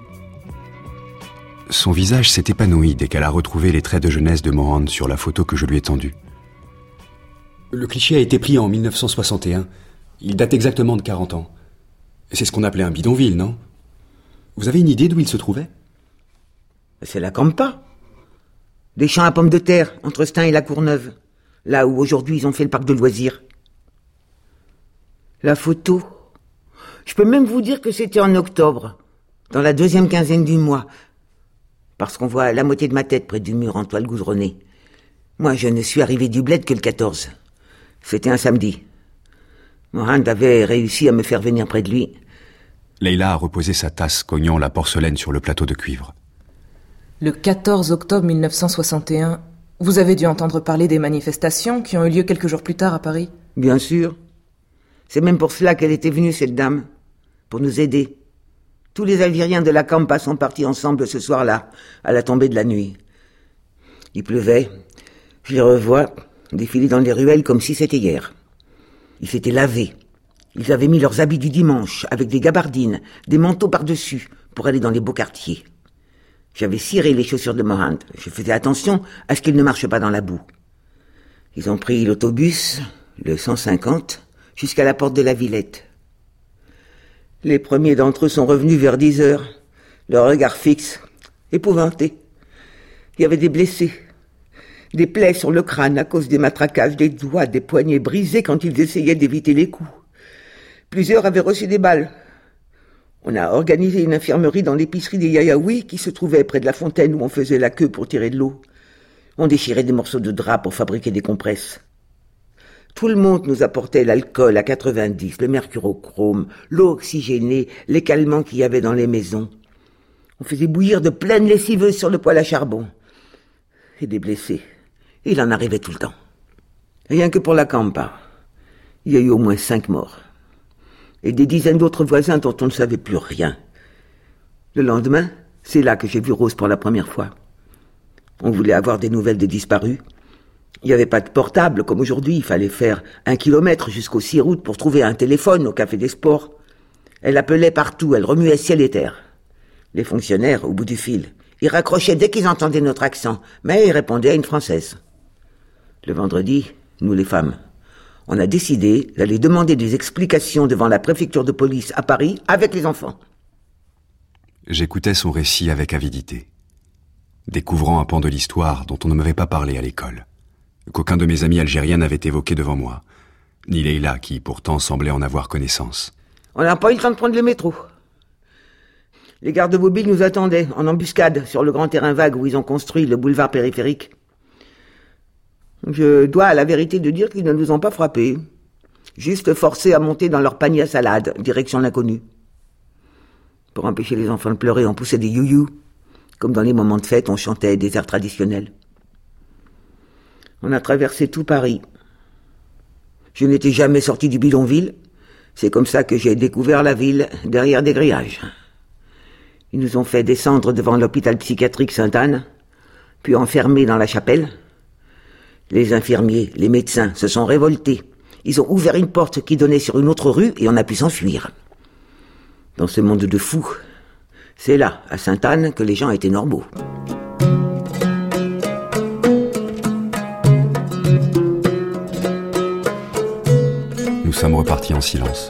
Son visage s'est épanoui dès qu'elle a retrouvé les traits de jeunesse de Mohand sur la photo que je lui ai tendue. Le cliché a été pris en 1961. Il date exactement de 40 ans. C'est ce qu'on appelait un bidonville, non? Vous avez une idée d'où il se trouvait? C'est la Campa. Des champs à pommes de terre, entre Stein et la Courneuve. Là où aujourd'hui ils ont fait le parc de loisirs. La photo. Je peux même vous dire que c'était en octobre, dans la deuxième quinzaine du mois. parce qu'on voit la moitié de ma tête près du mur en toile goudronnée. Moi, je ne suis arrivé du bled que le 14. C'était un samedi. Mohand avait réussi à me faire venir près de lui. Leila a reposé sa tasse, cognant la porcelaine sur le plateau de cuivre. Le 14 octobre 1961, vous avez dû entendre parler des manifestations qui ont eu lieu quelques jours plus tard à Paris. Bien sûr. C'est même pour cela qu'elle était venue, cette dame. Pour nous aider. Tous les Algériens de la Campa sont partis ensemble ce soir-là, à la tombée de la nuit. Il pleuvait. Je les revois défiler dans les ruelles comme si c'était hier. Ils s'étaient lavés. Ils avaient mis leurs habits du dimanche, avec des gabardines, des manteaux par-dessus, pour aller dans les beaux quartiers. J'avais ciré les chaussures de Mohand. Je faisais attention à ce qu'ils ne marchent pas dans la boue. Ils ont pris l'autobus, le 150, jusqu'à la porte de la Villette. Les premiers d'entre eux sont revenus vers 10 heures, leur regard fixe, épouvanté. Il y avait des blessés, des plaies sur le crâne à cause des matraquages, des doigts, des poignets brisés quand ils essayaient d'éviter les coups. Plusieurs avaient reçu des balles. On a organisé une infirmerie dans l'épicerie des Yayaoui qui se trouvait près de la fontaine où on faisait la queue pour tirer de l'eau. On déchirait des morceaux de drap pour fabriquer des compresses. Tout le monde nous apportait l'alcool à 90, le mercurochrome, l'eau oxygénée, les calmants qu'il y avait dans les maisons. On faisait bouillir de pleines lessiveuses sur le poêle à charbon. Et des blessés. Il en arrivait tout le temps. Rien que pour la Campa, il y a eu au moins 5 morts. Et des dizaines d'autres voisins dont on ne savait plus rien. Le lendemain, c'est là que j'ai vu Rose pour la première fois. On voulait avoir des nouvelles des disparus. Il n'y avait pas de portable, comme aujourd'hui, il fallait faire 1 kilomètre jusqu'aux 6 routes pour trouver un téléphone au Café des Sports. Elle appelait partout, elle remuait ciel et terre. Les fonctionnaires, au bout du fil, ils raccrochaient dès qu'ils entendaient notre accent, mais ils répondaient à une Française. Le vendredi, nous les femmes, on a décidé d'aller demander des explications devant la préfecture de police à Paris avec les enfants. J'écoutais son récit avec avidité, découvrant un pan de l'histoire dont on ne m'avait pas parlé à l'école, qu'aucun de mes amis algériens n'avait évoqué devant moi, ni Leila qui pourtant semblait en avoir connaissance. On n'a pas eu le temps de prendre le métro. Les gardes mobiles nous attendaient en embuscade sur le grand terrain vague où ils ont construit le boulevard périphérique. Je dois à la vérité de dire qu'ils ne nous ont pas frappés, juste forcés à monter dans leur panier à salade, direction l'inconnu. Pour empêcher les enfants de pleurer, on poussait des you-you. Comme dans les moments de fête, on chantait des airs traditionnels. On a traversé tout Paris. Je n'étais jamais sorti du bidonville. C'est comme ça que j'ai découvert la ville, derrière des grillages. Ils nous ont fait descendre devant l'hôpital psychiatrique Sainte-Anne, puis enfermés dans la chapelle. Les infirmiers, les médecins se sont révoltés. Ils ont ouvert une porte qui donnait sur une autre rue et on a pu s'enfuir. Dans ce monde de fous, c'est là, à Sainte-Anne, que les gens étaient normaux. Nous sommes repartis en silence.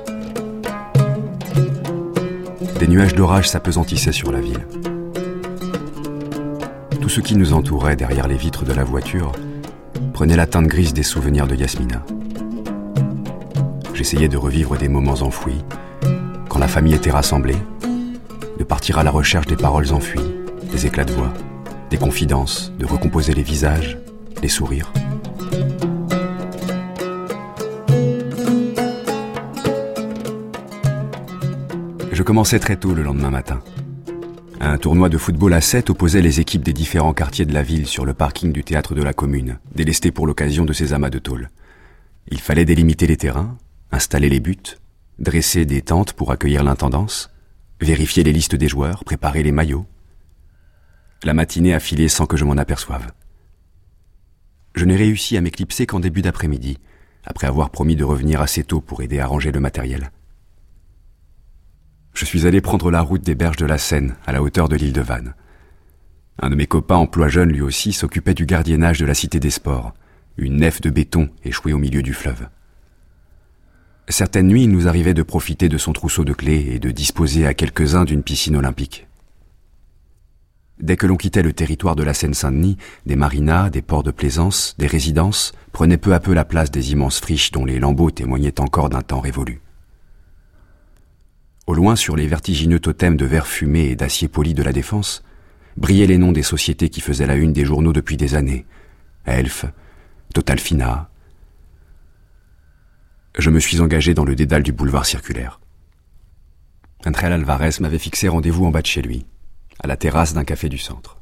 Des nuages d'orage s'appesantissaient sur la ville. Tout ce qui nous entourait derrière les vitres de la voiture prenait la teinte grise des souvenirs de Yasmina. J'essayais de revivre des moments enfouis, quand la famille était rassemblée, de partir à la recherche des paroles enfuies, des éclats de voix, des confidences, de recomposer les visages, les sourires. Je commençais très tôt le lendemain matin. Un tournoi de football à 7 opposait les équipes des différents quartiers de la ville sur le parking du théâtre de la commune, délesté pour l'occasion de ces amas de tôle. Il fallait délimiter les terrains, installer les buts, dresser des tentes pour accueillir l'intendance, vérifier les listes des joueurs, préparer les maillots. La matinée a filé sans que je m'en aperçoive. Je n'ai réussi à m'éclipser qu'en début d'après-midi, après avoir promis de revenir assez tôt pour aider à ranger le matériel. Je suis allé prendre la route des berges de la Seine, à la hauteur de l'île de Vannes. Un de mes copains emploi jeune, lui aussi, s'occupait du gardiennage de la Cité des Sports, une nef de béton échouée au milieu du fleuve. Certaines nuits, il nous arrivait de profiter de son trousseau de clés et de disposer à quelques-uns d'une piscine olympique. Dès que l'on quittait le territoire de la Seine-Saint-Denis, des marinas, des ports de plaisance, des résidences prenaient peu à peu la place des immenses friches dont les lambeaux témoignaient encore d'un temps révolu. Au loin, sur les vertigineux totems de verre fumé et d'acier poli de la Défense, brillaient les noms des sociétés qui faisaient la une des journaux depuis des années. Elf, Totalfina. Je me suis engagé dans le dédale du boulevard circulaire. André Alvarez m'avait fixé rendez-vous en bas de chez lui, à la terrasse d'un café du centre.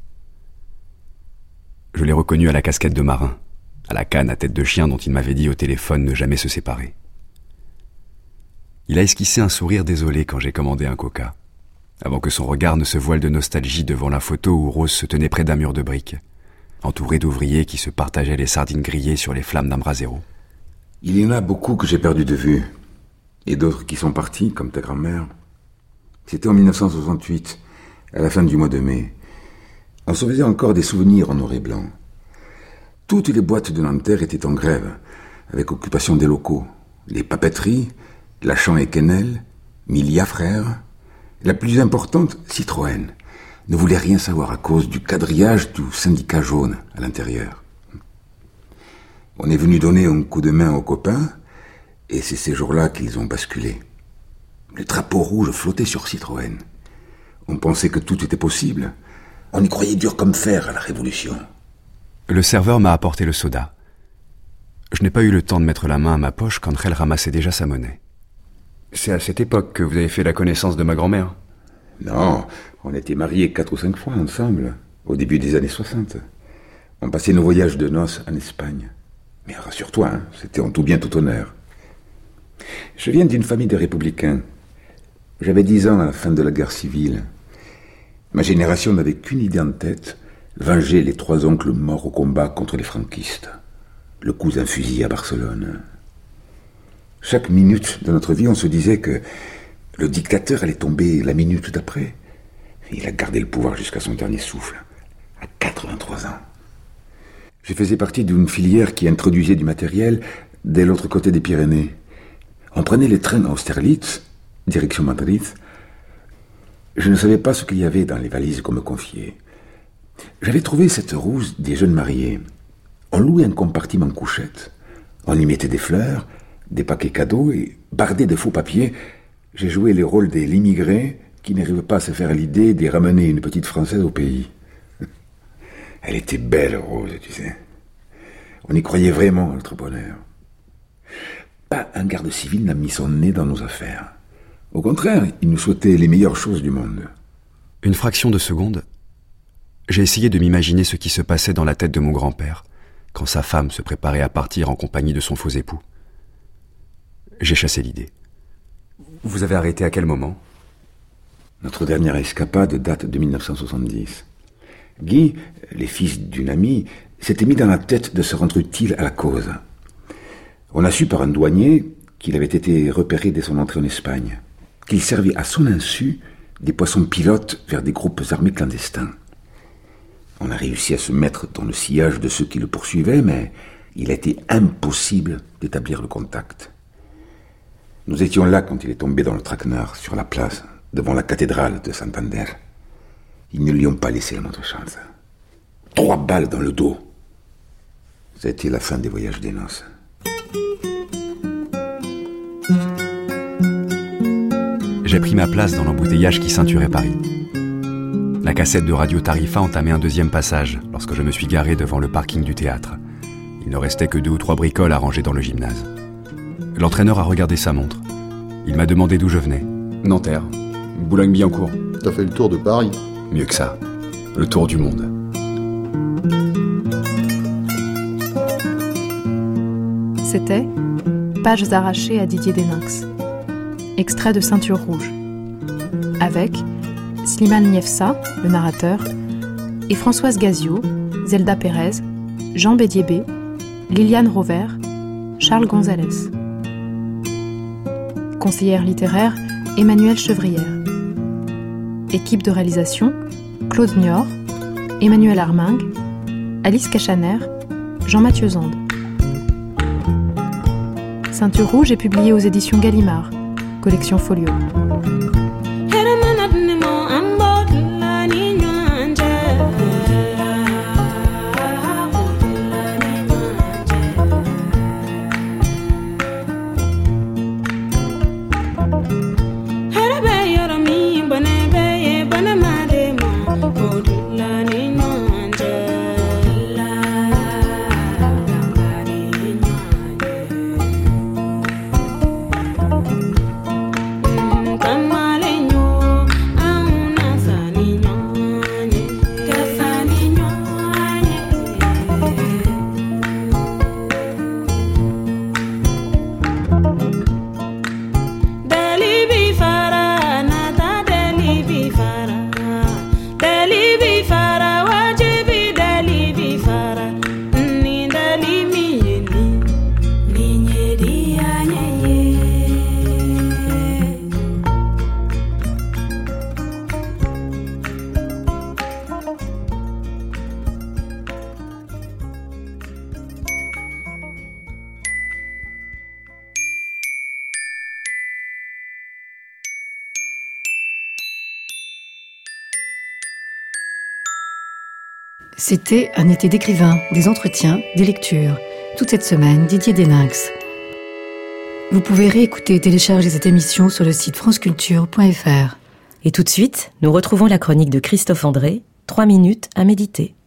Je l'ai reconnu à la casquette de marin, à la canne à tête de chien dont il m'avait dit au téléphone ne jamais se séparer. Il a esquissé un sourire désolé quand j'ai commandé un coca, avant que son regard ne se voile de nostalgie devant la photo où Rose se tenait près d'un mur de briques, entouré d'ouvriers qui se partageaient les sardines grillées sur les flammes d'un brasero. Il y en a beaucoup que j'ai perdu de vue, et d'autres qui sont partis, comme ta grand-mère. C'était en 1968, à la fin du mois de mai. On se faisait encore des souvenirs en noir et blanc. Toutes les boîtes de Nanterre étaient en grève, avec occupation des locaux. Les papeteries, Lachan et Quesnel, Milia Frères. La plus importante, Citroën, ne voulait rien savoir à cause du quadrillage du syndicat jaune à l'intérieur. On est venu donner un coup de main aux copains, et c'est ces jours-là qu'ils ont basculé. Le drapeau rouge flottait sur Citroën. On pensait que tout était possible. On y croyait dur comme fer à la Révolution. Le serveur m'a apporté le soda. Je n'ai pas eu le temps de mettre la main à ma poche qu'André ramassait déjà sa monnaie. C'est à cette époque que vous avez fait la connaissance de ma grand-mère? Non, on était mariés 4 ou 5 fois ensemble, au début des années 60. On passait nos voyages de noces en Espagne. Mais rassure-toi, c'était en tout bien tout honneur. Je viens d'une famille de républicains. J'avais 10 ans à la fin de la guerre civile. Ma génération n'avait qu'une idée en tête, venger les 3 oncles morts au combat contre les franquistes. Le cousin fusillé à Barcelone. Chaque minute de notre vie, on se disait que le dictateur allait tomber la minute d'après. Il a gardé le pouvoir jusqu'à son dernier souffle, à 83 ans. Je faisais partie d'une filière qui introduisait du matériel dès l'autre côté des Pyrénées. On prenait les trains à Austerlitz, direction Madrid. Je ne savais pas ce qu'il y avait dans les valises qu'on me confiait. J'avais trouvé cette ruse des jeunes mariés. On louait un compartiment couchette. On y mettait des fleurs, des paquets cadeaux et, bardés de faux papiers, j'ai joué les rôles de l'immigré qui n'arrive pas à se faire l'idée d'y ramener une petite Française au pays. Elle était belle, Rose, tu sais. On y croyait vraiment à notre bonheur. Pas un garde civil n'a mis son nez dans nos affaires. Au contraire, il nous souhaitait les meilleures choses du monde. Une fraction de seconde, j'ai essayé de m'imaginer ce qui se passait dans la tête de mon grand-père quand sa femme se préparait à partir en compagnie de son faux époux. J'ai chassé l'idée. Vous avez arrêté à quel moment? Notre dernière escapade date de 1970. Guy, les fils d'une amie, s'était mis dans la tête de se rendre utile à la cause. On a su par un douanier qu'il avait été repéré dès son entrée en Espagne, qu'il servait à son insu des poissons pilotes vers des groupes armés clandestins. On a réussi à se mettre dans le sillage de ceux qui le poursuivaient, mais il a été impossible d'établir le contact. Nous étions là quand il est tombé dans le traquenard, sur la place, devant la cathédrale de Santander. Ils ne lui ont pas laissé la moindre chance. 3 balles dans le dos. C'était la fin des voyages des noces. J'ai pris ma place dans l'embouteillage qui ceinturait Paris. La cassette de Radio Tarifa entamait un 2e passage lorsque je me suis garé devant le parking du théâtre. Il ne restait que 2 ou 3 bricoles à ranger dans le gymnase. L'entraîneur a regardé sa montre. Il m'a demandé d'où je venais. Nanterre, Boulogne-Billancourt. T'as fait le tour de Paris? Mieux que ça, le tour du monde. C'était Pages arrachées à Didier Deninx. Extrait de Ceinture rouge. Avec Slimane Niefsa, le narrateur, et Françoise Gazio, Zelda Pérez, Jean Bédiébé, Liliane Rovert, Charles Gonzalez. Conseillère littéraire, Emmanuelle Chevrière. Équipe de réalisation, Claude Niort, Emmanuel Armingue, Alice Cachaner, Jean-Mathieu Zande. Ceinture rouge est publiée aux éditions Gallimard, collection Folio. Bana made ma, oh, C'était un été d'écrivain, des entretiens, des lectures. Toute cette semaine, Didier Deninx. Vous pouvez réécouter et télécharger cette émission sur le site franceculture.fr. Et tout de suite, nous retrouvons la chronique de Christophe André, 3 minutes à méditer.